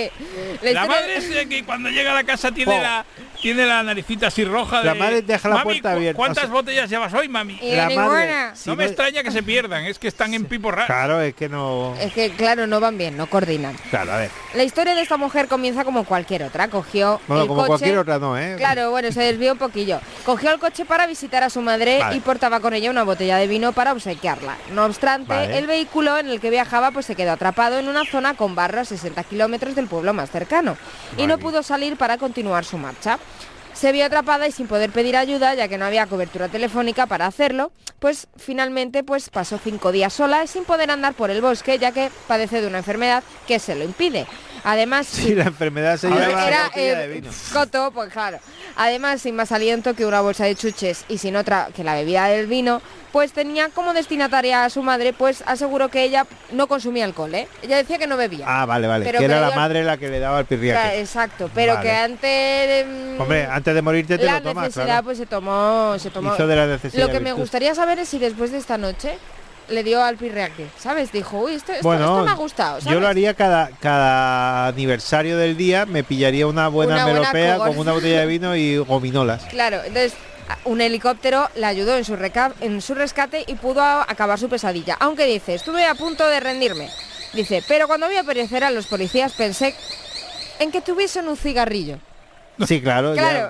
La madre es que cuando llega a la casa tiene la naricita así roja. La madre deja la puerta abierta. ¿Cuántas botellas llevas hoy, mami? La madre, no me extraña que se pierdan, es que están en piporrar. Claro, es que no... Es que, claro, no van bien, no coordinan. Claro, a ver. La historia de esta mujer comienza como cualquier otra. Cogió el coche... cualquier otra no, ¿eh? Claro, bueno, se desvió un poquillo. Cogió el coche para visitar a su madre y portaba con ella una botella de vino para obsequiarla. No obstante, el vehículo en el que viajaba pues se quedó atrapado en una zona con barro a 60 kilómetros del pueblo más cercano y no pudo salir para continuar su marcha. Se vio atrapada y sin poder pedir ayuda, ya que no había cobertura telefónica para hacerlo, pues finalmente pues pasó 5 días sola y sin poder andar por el bosque, ya que padece de una enfermedad que se lo impide. Además, sí, la enfermedad se llama era de vino. coto, pues claro. Además, sin más aliento que una bolsa de chuches y sin otra que la bebida del vino, pues tenía como destinataria a su madre, pues aseguró que ella no consumía alcohol, ¿eh? Ella decía que no bebía. Ah, vale, pero que era la madre la que le daba el pirriaque. Exacto, pero que antes... Hombre, antes de morirte te lo tomas, la necesidad, claro. Pues se tomó... Hizo de la necesidad. Lo que me gustaría saber es si después de esta noche le dio al pirriaque, ¿sabes? Dijo, uy, esto me ha gustado, ¿sabes? Yo lo haría cada aniversario del día, me pillaría una buena melopea con una botella de vino y gominolas. Claro, entonces un helicóptero le ayudó en su rescate y pudo acabar su pesadilla. Aunque dice, estuve a punto de rendirme. Dice, pero cuando vi aparecer a los policías pensé en que tuviesen un cigarrillo. Sí, claro. Claro,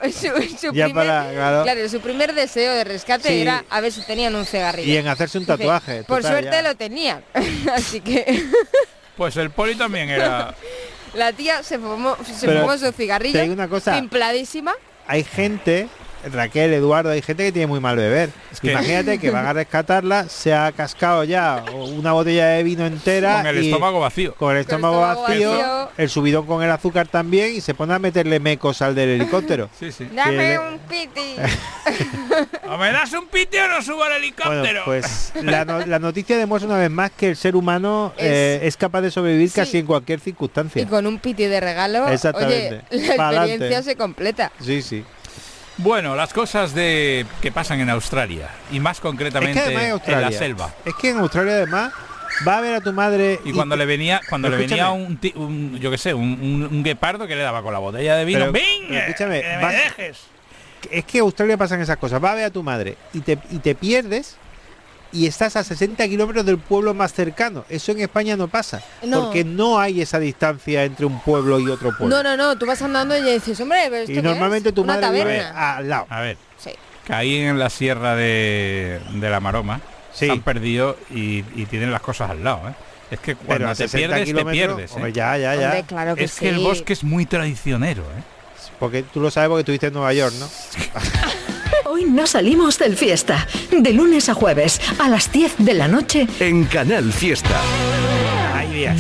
su primer deseo de rescate era a ver si tenían un cigarrillo. Y en hacerse un tatuaje. Dice, por suerte lo tenían. Así que... Pues el Poli también era... La tía se fumó su cigarrillo, te digo una cosa, pimpladísima. Hay gente... Raquel, Eduardo, hay gente que tiene muy mal beber. Imagínate que van a rescatarla, se ha cascado ya una botella de vino entera con el estómago vacío. Con el estómago vacío, el subidón con el azúcar también, y se pone a meterle mecos al del helicóptero. Sí. Dame un piti. ¿O me das un piti o no subo al helicóptero? Bueno, pues la noticia demuestra una vez más que el ser humano es capaz de sobrevivir casi en cualquier circunstancia. Y con un piti de regalo, exactamente, oye, la experiencia se completa. Sí. Bueno, las cosas que pasan en Australia y más concretamente en la selva. Es que en Australia además va a ver a tu madre y cuando le venía un yo qué sé, un guepardo que le daba con la botella de vino. Pero escúchame, me dejes. Es que en Australia pasan esas cosas. Va a ver a tu madre y te pierdes y estás a 60 kilómetros del pueblo más cercano. Eso en España no pasa, porque no hay esa distancia entre un pueblo y otro pueblo. No, tú vas andando y dices, hombre, pero ¿esto y normalmente es? tu madre taberna vive al lado. A ver, sí. Caí en la sierra de la Maroma, se han perdido y tienen las cosas al lado, ¿eh? Es que cuando te pierdes, hombre, ya. Hombre, claro que es que el bosque es muy traicionero, ¿eh? Porque tú lo sabes porque estuviste en Nueva York, ¿no? Hoy no salimos del Fiesta. De lunes a jueves a las 10 de la noche en Canal Fiesta. Ay, Dios.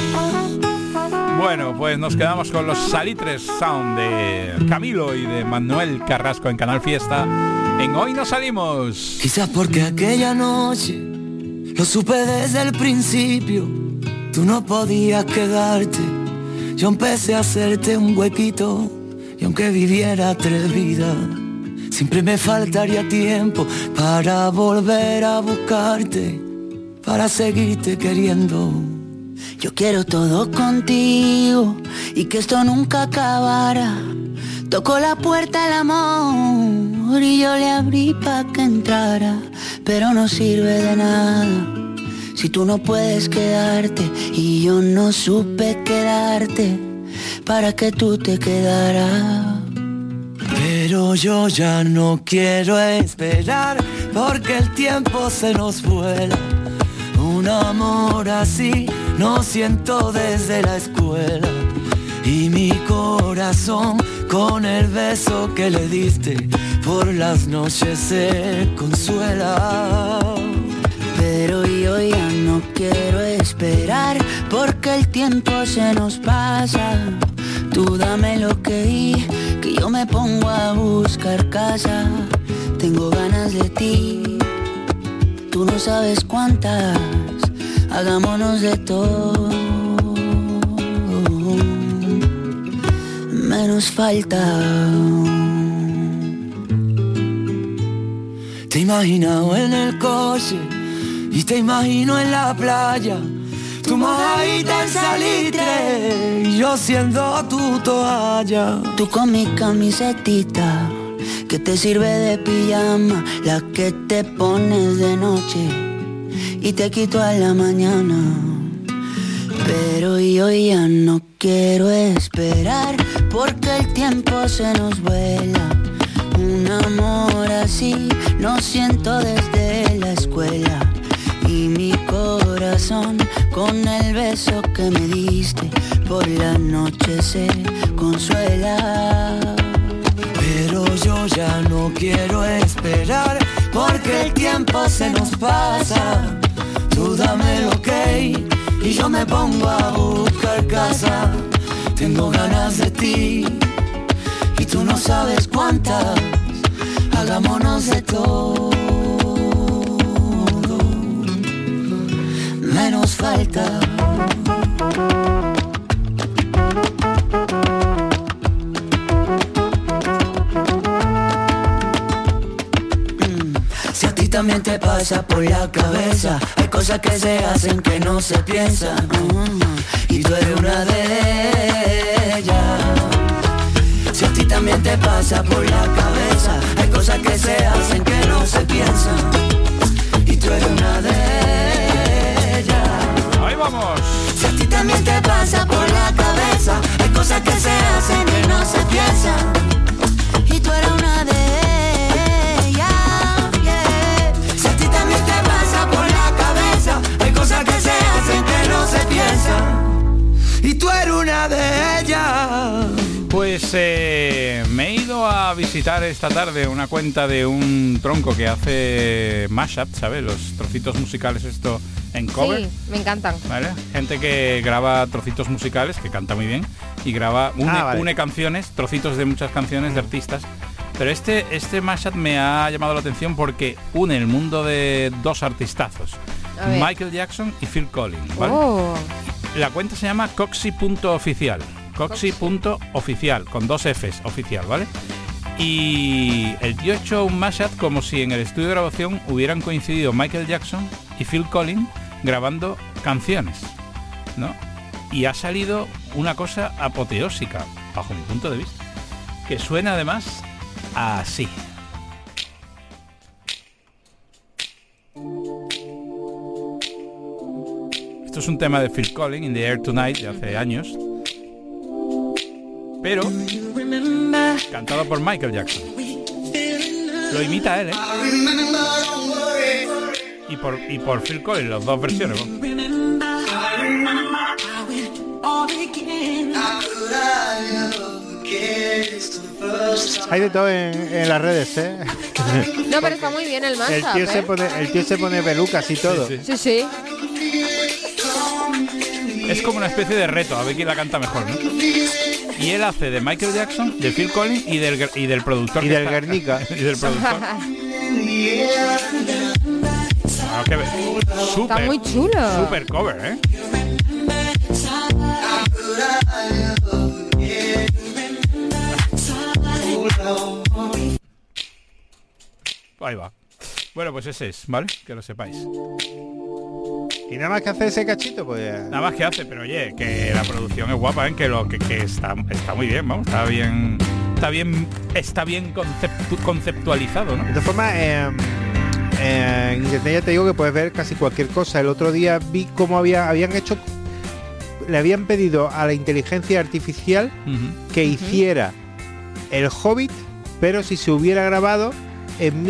Bueno, pues nos quedamos con los Salitres Sound de Camilo y de Manuel Carrasco en Canal Fiesta. En Hoy no salimos. Quizás porque aquella noche lo supe desde el principio. Tú no podías quedarte. Yo empecé a hacerte un huequito. Y aunque viviera 3 vidas, siempre me faltaría tiempo para volver a buscarte, para seguirte queriendo. Yo quiero todo contigo y que esto nunca acabara. Tocó la puerta el amor y yo le abrí pa' que entrara, pero no sirve de nada si tú no puedes quedarte y yo no supe quedarte para que tú te quedaras. Pero yo ya no quiero esperar porque el tiempo se nos vuela. Un amor así no siento desde la escuela. Y mi corazón con el beso que le diste por las noches se consuela. Pero yo ya no quiero esperar porque el tiempo se nos pasa. Tú dame lo que yo me pongo a buscar casa. Tengo ganas de ti, tú no sabes cuántas. Hagámonos de todo, menos falta. Te he imaginado en el coche y te imagino en la playa. Tu mojadita en salitre y yo siendo tu toalla. Tú con mi camisetita que te sirve de pijama, la que te pones de noche y te quito a la mañana. Pero yo ya no quiero esperar porque el tiempo se nos vuela. Un amor así no siento desde la escuela. Y mi corazón con el beso que me diste por la noche se consuela. Pero yo ya no quiero esperar porque el tiempo se nos pasa. Tú dame el ok y yo me pongo a buscar casa. Tengo ganas de ti y tú no sabes cuántas. Hagámonos de todo, menos falta. Si a ti también te pasa por la cabeza, hay cosas que se hacen que no se piensan, y tú eres una de ellas. Si a ti también te pasa por la cabeza, hay cosas que se hacen que no se piensan, y tú eres una de ellas. Ahí vamos. Si a ti también te pasa por la cabeza, hay Hay cosas que se hacen que no se piensan. Y tú eres una de ellas, yeah. Si a ti también te pasa por la cabeza, hay cosas que se hacen que no se piensan. Y tú eres una de ellas. Pues me he ido a visitar esta tarde una cuenta de un tronco que hace mashup, ¿sabes? Los trocitos musicales esto en cover. Sí, me encantan. ¿Vale? Gente que graba trocitos musicales, que canta muy bien, y graba, une canciones, trocitos de muchas canciones de artistas. Pero este mashup me ha llamado la atención porque une el mundo de dos artistazos, Michael Jackson y Phil Collins, ¿vale? Oh. La cuenta se llama coxy.oficial. Coxy.oficial, con 2 Fs, oficial, ¿vale? Y el tío ha hecho un mashup como si en el estudio de grabación hubieran coincidido Michael Jackson y Phil Collins grabando canciones, ¿no? Y ha salido una cosa apoteósica, bajo mi punto de vista, que suena además así. Esto es un tema de Phil Collins, In the Air Tonight, de hace años, pero cantado por Michael Jackson. Lo imita él, ¿eh? Y por Phil Collins, las dos versiones, ¿no? Hay de todo en las redes, ¿eh? No, pero está muy bien el mashup, el tío se pone pelucas y todo. Sí. Es como una especie de reto, a ver quién la canta mejor, ¿no? Y él hace de Michael Jackson, de Phil Collins y del productor. Y del Guernica. Y del productor. Está muy chulo. Super cover, ¿eh? Ahí va. Bueno, pues ese es, ¿vale? Que lo sepáis. Y nada más que hace ese cachito, pues... Nada más que hace, pero oye, que la producción es guapa, ¿eh? Que está muy bien, vamos, está bien conceptualizado, ¿no? De todas formas, en internet ya te digo que puedes ver casi cualquier cosa. El otro día vi cómo le habían pedido a la inteligencia artificial que hiciera El Hobbit, pero si se hubiera grabado en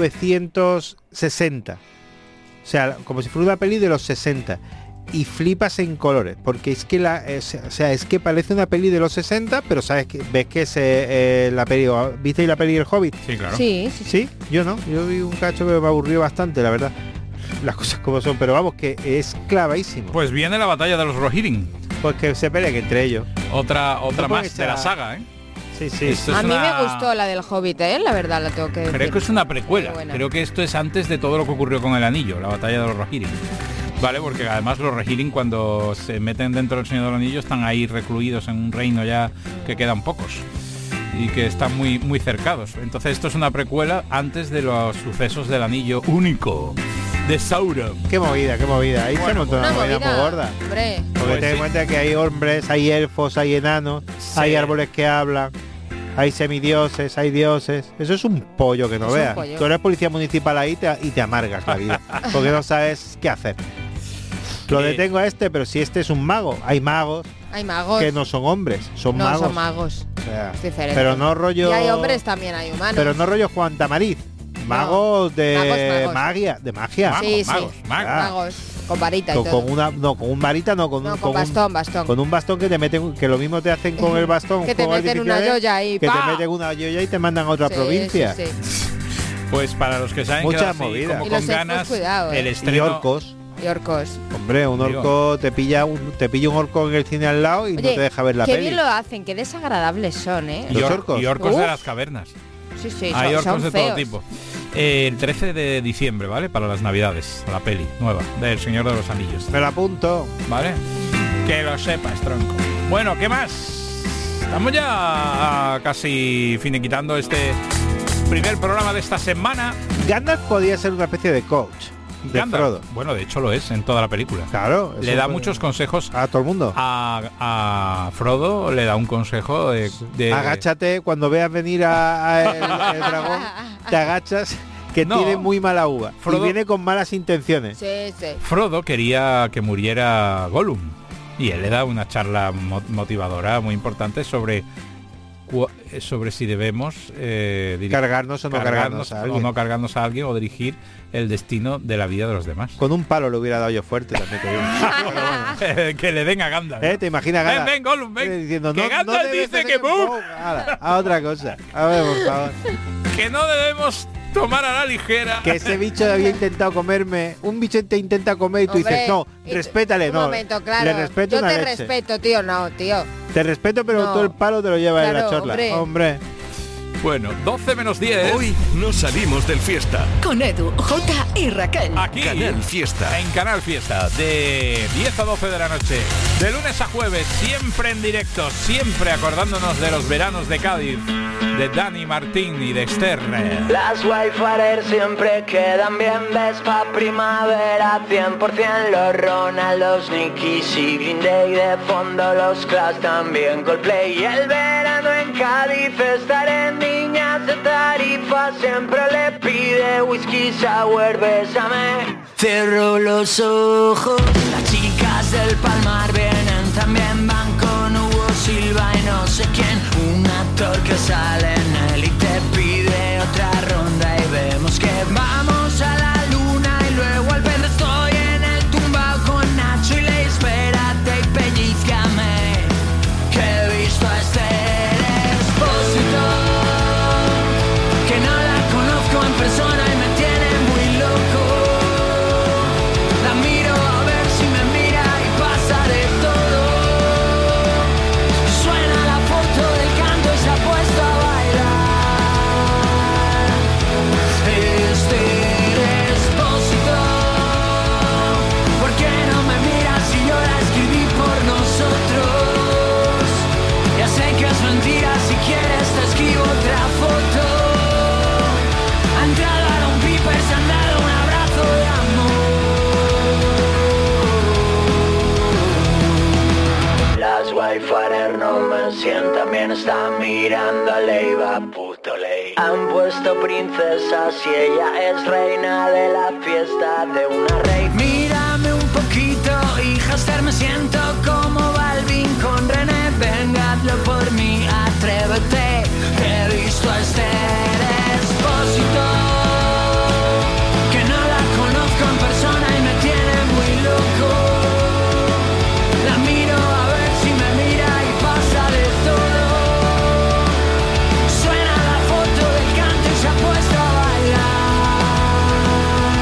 1960. O sea, como si fuera una peli de los 60. Y flipas en colores, porque es que es que parece una peli de los 60, pero sabes que ves que es la peli. ¿Visteis la peli del Hobbit? Sí, claro. Sí. Yo no. Yo vi un cacho que me aburrió bastante, la verdad. Las cosas como son, pero vamos, que es clavadísimo. Pues viene la batalla de los Rohirrim. Pues que se peleen entre ellos. Otra más de la saga, ¿eh? Sí. A mí me gustó la del Hobbit, la verdad, la tengo que decir. Creo que es una precuela. Creo que esto es antes de todo lo que ocurrió con el anillo, la batalla de los Rohirrim. Vale, porque además los Rohirrim cuando se meten dentro del Señor del Anillo están ahí recluidos en un reino ya que quedan pocos y que están muy, muy cercados. Entonces esto es una precuela antes de los sucesos del anillo único de Sauron. Qué movida. Ahí se montó una movida muy gorda. Hombre. Porque Pues ten en cuenta que hay hombres, hay elfos, hay enanos, hay árboles que hablan, hay semidioses, hay dioses. Eso es un pollo que no veas. Tú eres policía municipal ahí y te amargas la vida. Porque no sabes qué hacer. Lo detengo a este, pero si este es un mago, hay magos que no son hombres, son magos. No son magos. O sea, es diferente. Pero no rollo. Y hay hombres también, hay humanos. Pero no rollo Juan Tamariz. Magos de magos. magia, de magia. Magos. Con varita y todo. Con un varita no, con bastón. Con un bastón que te meten, que lo mismo te hacen con el bastón. Que te meten una yoya y que te meten una yoya y te mandan a otra provincia. Sí. Pues para los que saben muchas así, movidas. como con ganas, el estreno. Y orcos. Hombre, un orco te pilla un orco en el cine al lado y no te deja ver la peli. Qué bien lo hacen, qué desagradables son, ¿eh? Y orcos de las cavernas. Sí, hay orcos son de feos. todo tipo. El 13 de diciembre, ¿vale? Para las Navidades, la peli nueva del Señor de los Anillos. Me la apunto. ¿Vale? Que lo sepas, tronco. Bueno, ¿qué más? Estamos ya casi finiquitando este primer programa de esta semana. Gandalf podía ser una especie de coach de Frodo. Bueno, de hecho lo es en toda la película. Claro. Le da muchos consejos a todo el mundo. A Frodo le da un consejo de agáchate cuando veas venir el dragón, te agachas, que tiene muy mala uva. Frodo, y viene con malas intenciones. Sí. Frodo quería que muriera Gollum. y él le da una charla motivadora muy importante sobre si debemos cargarnos o no cargarnos a alguien o dirigir el destino de la vida de los demás. Con un palo lo hubiera dado yo fuerte también, te digo. Que le den a Gandalf, ¿no? ¿Te imaginas Gandalf? Ven, Gollum, ven. Diciendo, que Gandalf dice que a otra cosa. A ver, por favor. Que no debemos tomar a la ligera. Que ese bicho había intentado comerme. Un bicho te intenta comer y tú dices, no, respétale, no. Un momento, claro. Le respeto. Yo te respeto, tío, no, tío. Te respeto, pero todo el palo te lo lleva en la chorla. Hombre. Bueno, 12 menos 10. Hoy no salimos del Fiesta. Con Edu, Jota y Raquel. Aquí, Canal Fiesta. En Canal Fiesta, de 10 a 12 de la noche. De lunes a jueves, siempre en directo, siempre acordándonos de los veranos de Cádiz, de Dani Martín y de Esther. Las Wi-Fi siempre quedan bien, ves pa' primavera 100%, los Ronaldos, Nicki y Green Day, de fondo los Clash, también Coldplay. Y el verano en Cádiz estaré en niñas de Tarifa, siempre le pide whisky sour, bésame. Cierro los ojos, las chicas del Palmar vienen, también van con Hugo Silva y no sé quién. Un actor que sale en él y te pide otra ronda y vemos que vamos a la luna y luego al ver estoy en el tumbao con Nacho y le espérate y pellizcame, que he visto a Esther Expósito, que no la conozco en persona y me tiene muy loco. La miro a ver si me mira y pasa de todo. Suena la foto del canto y se ha puesto a bailar. Esther Expósito, ¿por qué no me miras si yo la escribí por nosotros? Ya sé que es mentira, si quieres te escribo otra foto. Han entrado a un piper, se han dado un abrazo de amor. Las Wi-Fi no me sientan bien, están mirando a Leiva, puto ley. Han puesto princesa si ella es reina de la fiesta de una rey. Mírame un poquito, hija Esther, me siento como Balvin con René. Venga, hazlo por mí, atrévete. He visto a Esther Expósito, que no la conozco en persona y me tiene muy loco. La miro a ver si me mira y pasa de todo. Suena la foto del canto y se ha puesto a bailar.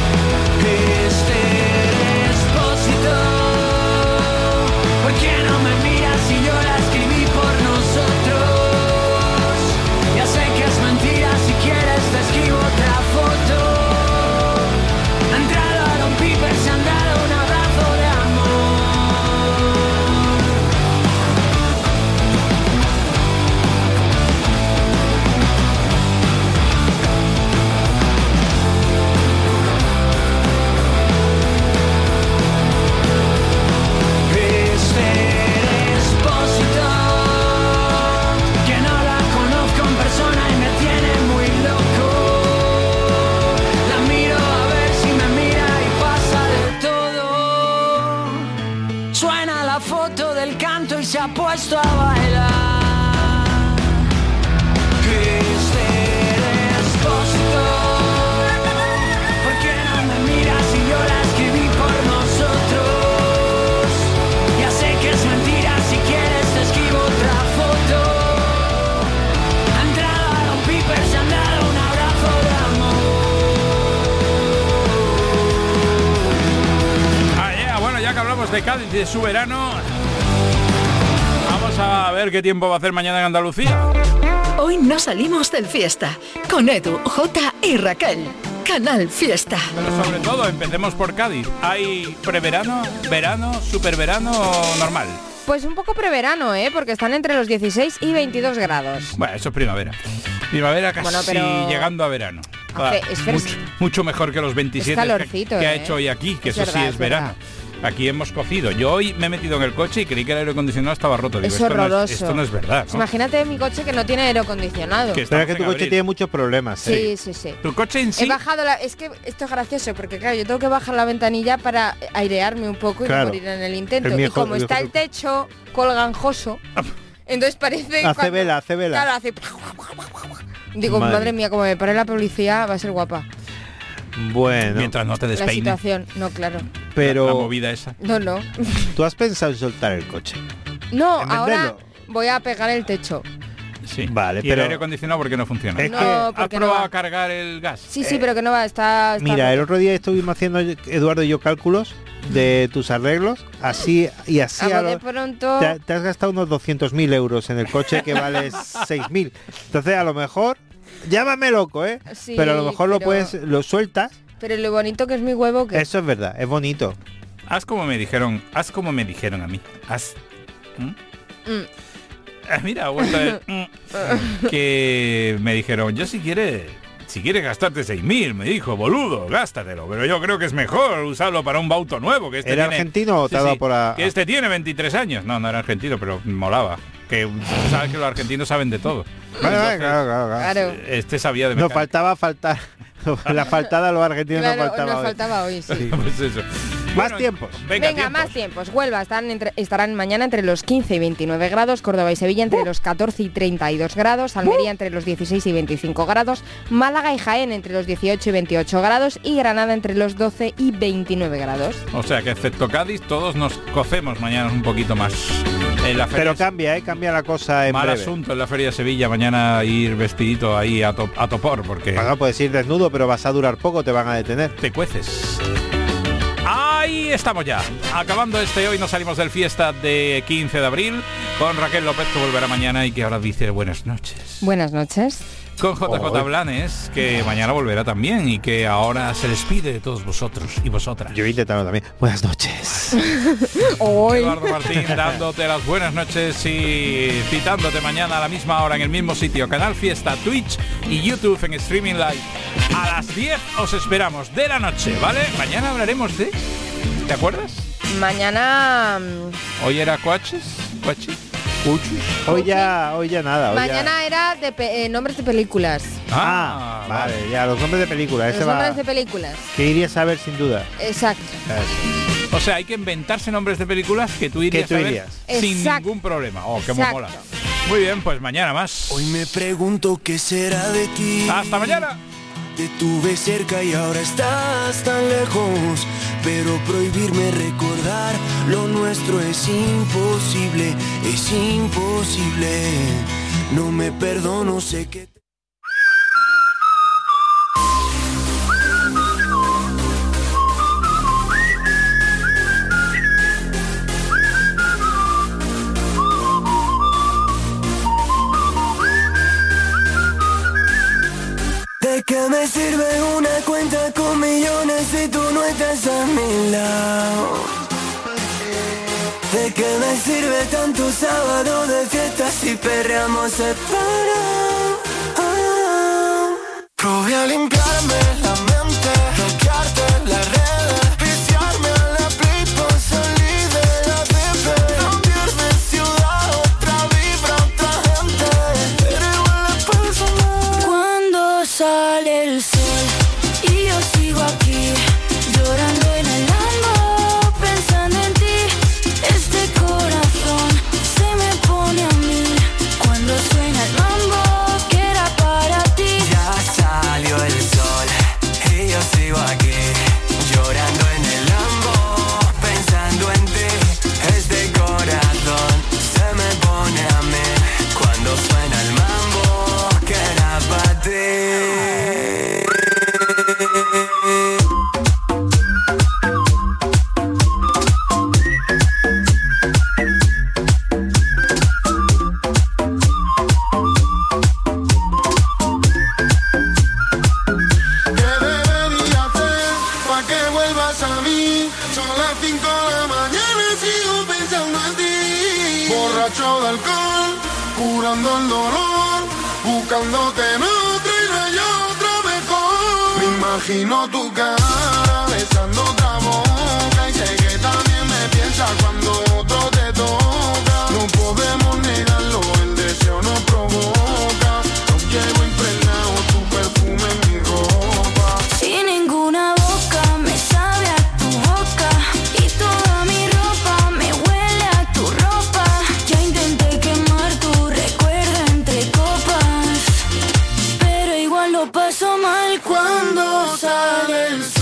Esther Expósito, ¿por qué no me miras si yo la escribí por nosotros? Ya sé que es mentira, si quieres te escribo otra foto. Han entrado a Don Piper, se han dado un abrazo de Esther Expósito, que no la conozco en persona y me tiene muy loco. La miro a ver si me mira y pasa de todo. Suena la foto del canto y se ha puesto a bailar. Esther Expósito, ¿por qué no me miras si yo la escribí por nosotros? Ya sé que es mentira, si quieres te escribo otra foto. Han entrado a Don Piper, se han dado un abrazo de amor. Bueno, ya que hablamos de Cádiz y de su verano, vamos a ver qué tiempo va a hacer mañana en Andalucía. Hoy no salimos del Fiesta. Con Edu, Jota y Raquel. Canal Fiesta. Pero sobre todo, empecemos por Cádiz. ¿Hay preverano, verano, superverano o normal? Pues un poco preverano, porque están entre los 16 y 22 grados. Bueno, eso es primavera. Primavera casi llegando a verano. Es mucho mejor que los 27 calorcito, que ha hecho hoy aquí, que eso verdad, sí es verano. Aquí hemos cocido. Yo hoy me he metido en el coche y creí que el aire acondicionado estaba roto. Digo, Es horroroso. Esto no es verdad, ¿no? Imagínate mi coche que no tiene aire acondicionado. Que Pero es que tu coche tiene muchos problemas. Sí. Tu coche en sí... He bajado es que esto es gracioso porque claro, yo tengo que bajar la ventanilla para airearme un poco y no morir en el intento. Y como está el techo colganjoso, entonces parece... Hace vela. Claro, hace... Digo, madre mía, como me pare la policía va a ser guapa. Bueno. Mientras no te despeine. La situación, no, claro. Pero... La movida esa. No. ¿Tú has pensado en soltar el coche? No, ahora voy a pegar el techo. Sí. Vale, ¿Y pero... el aire acondicionado por qué no funciona? Es no, que... ¿Has probado a cargar el gas? Sí, pero que no va, está Mira, el otro día estuvimos haciendo, Eduardo y yo, cálculos de tus arreglos, así de pronto... te has gastado unos 200.000 euros en el coche que vale 6.000. Entonces, a lo mejor, llámame loco, Sí, pero a lo mejor lo sueltas. Pero lo bonito que es mi huevo, que... Eso es verdad, es bonito. Haz como me dijeron a mí. Mira, que me dijeron, yo si quieres gastarte 6.000, me dijo, boludo, gástatelo, pero yo creo que es mejor usarlo para un Bauto nuevo. Que este ¿Era tiene, argentino o te ha dado por que este tiene 23 años. No era argentino, pero molaba. Que sabes que los argentinos saben de todo. Entonces, claro. Este sabía de mecánica. Nos faltaba la faltada a los argentinos. Claro, nos faltaba hoy, sí. Pues eso. Más tiempos. Venga, más tiempos. Huelva estarán mañana entre los 15 y 29 grados, Córdoba y Sevilla entre los 14 y 32 grados, Almería entre los 16 y 25 grados, Málaga y Jaén entre los 18 y 28 grados y Granada entre los 12 y 29 grados. O sea que excepto Cádiz, todos nos cocemos mañana un poquito más. En la feria. Pero cambia la cosa en mal breve. Asunto en la Feria de Sevilla mañana ir vestidito ahí a topor, porque... Bueno, puedes ir desnudo, pero vas a durar poco, te van a detener. Te cueces. Ahí estamos ya, acabando hoy nos salimos del fiesta de 15 de abril con Raquel López, que volverá mañana y que ahora dice buenas noches. Buenas noches. Con JJ Blanes, que mañana volverá también y que ahora se despide de todos vosotros y vosotras. Yo he intentado también. Buenas noches. Eduardo Martín dándote las buenas noches y citándote mañana a la misma hora en el mismo sitio. Canal Fiesta, Twitch y YouTube en streaming live. A las 10 os esperamos de la noche, ¿vale? Mañana hablaremos de... ¿Te acuerdas? Mañana... Hoy era coaches. Hoy ya nada. Mañana era de nombres de películas. Vale, ya, los nombres de películas. Los nombres de películas. Que irías a ver sin duda. Exacto. O sea, hay que inventarse nombres de películas que tú irías a ver sin ningún problema. Oh, qué mola. Muy bien, pues mañana más. Hoy me pregunto qué será de ti. Hasta mañana. Te tuve cerca y ahora estás tan lejos, pero prohibirme recordar lo nuestro es imposible, no me perdono, sé que... ¿De qué me sirve una cuenta con millones si tú no estás a mi lado? ¿De qué me sirve tanto sábado de fiesta si perreamos separados? Probé a limpiarme la mente, bloquearte las redes, viciarme a la play por salir de la BP, cambiar de ciudad, otra vibra, otra gente, pero igual la persona. Cuando sale el sol y yo sigo aquí, llorando en el Lambo, pensando en ti, este corazón se me pone a mí, cuando suena el mambo que era para ti. Ya salió el sol y yo sigo aquí, llorando en el Lambo, pensando en ti, este corazón se me pone a mí, cuando suena el mambo que era para ti. De alcohol, curando el dolor, buscándote en otra y no hay otra mejor. Me imagino tu cara besando otra boca y sé que también cuando sale el sol.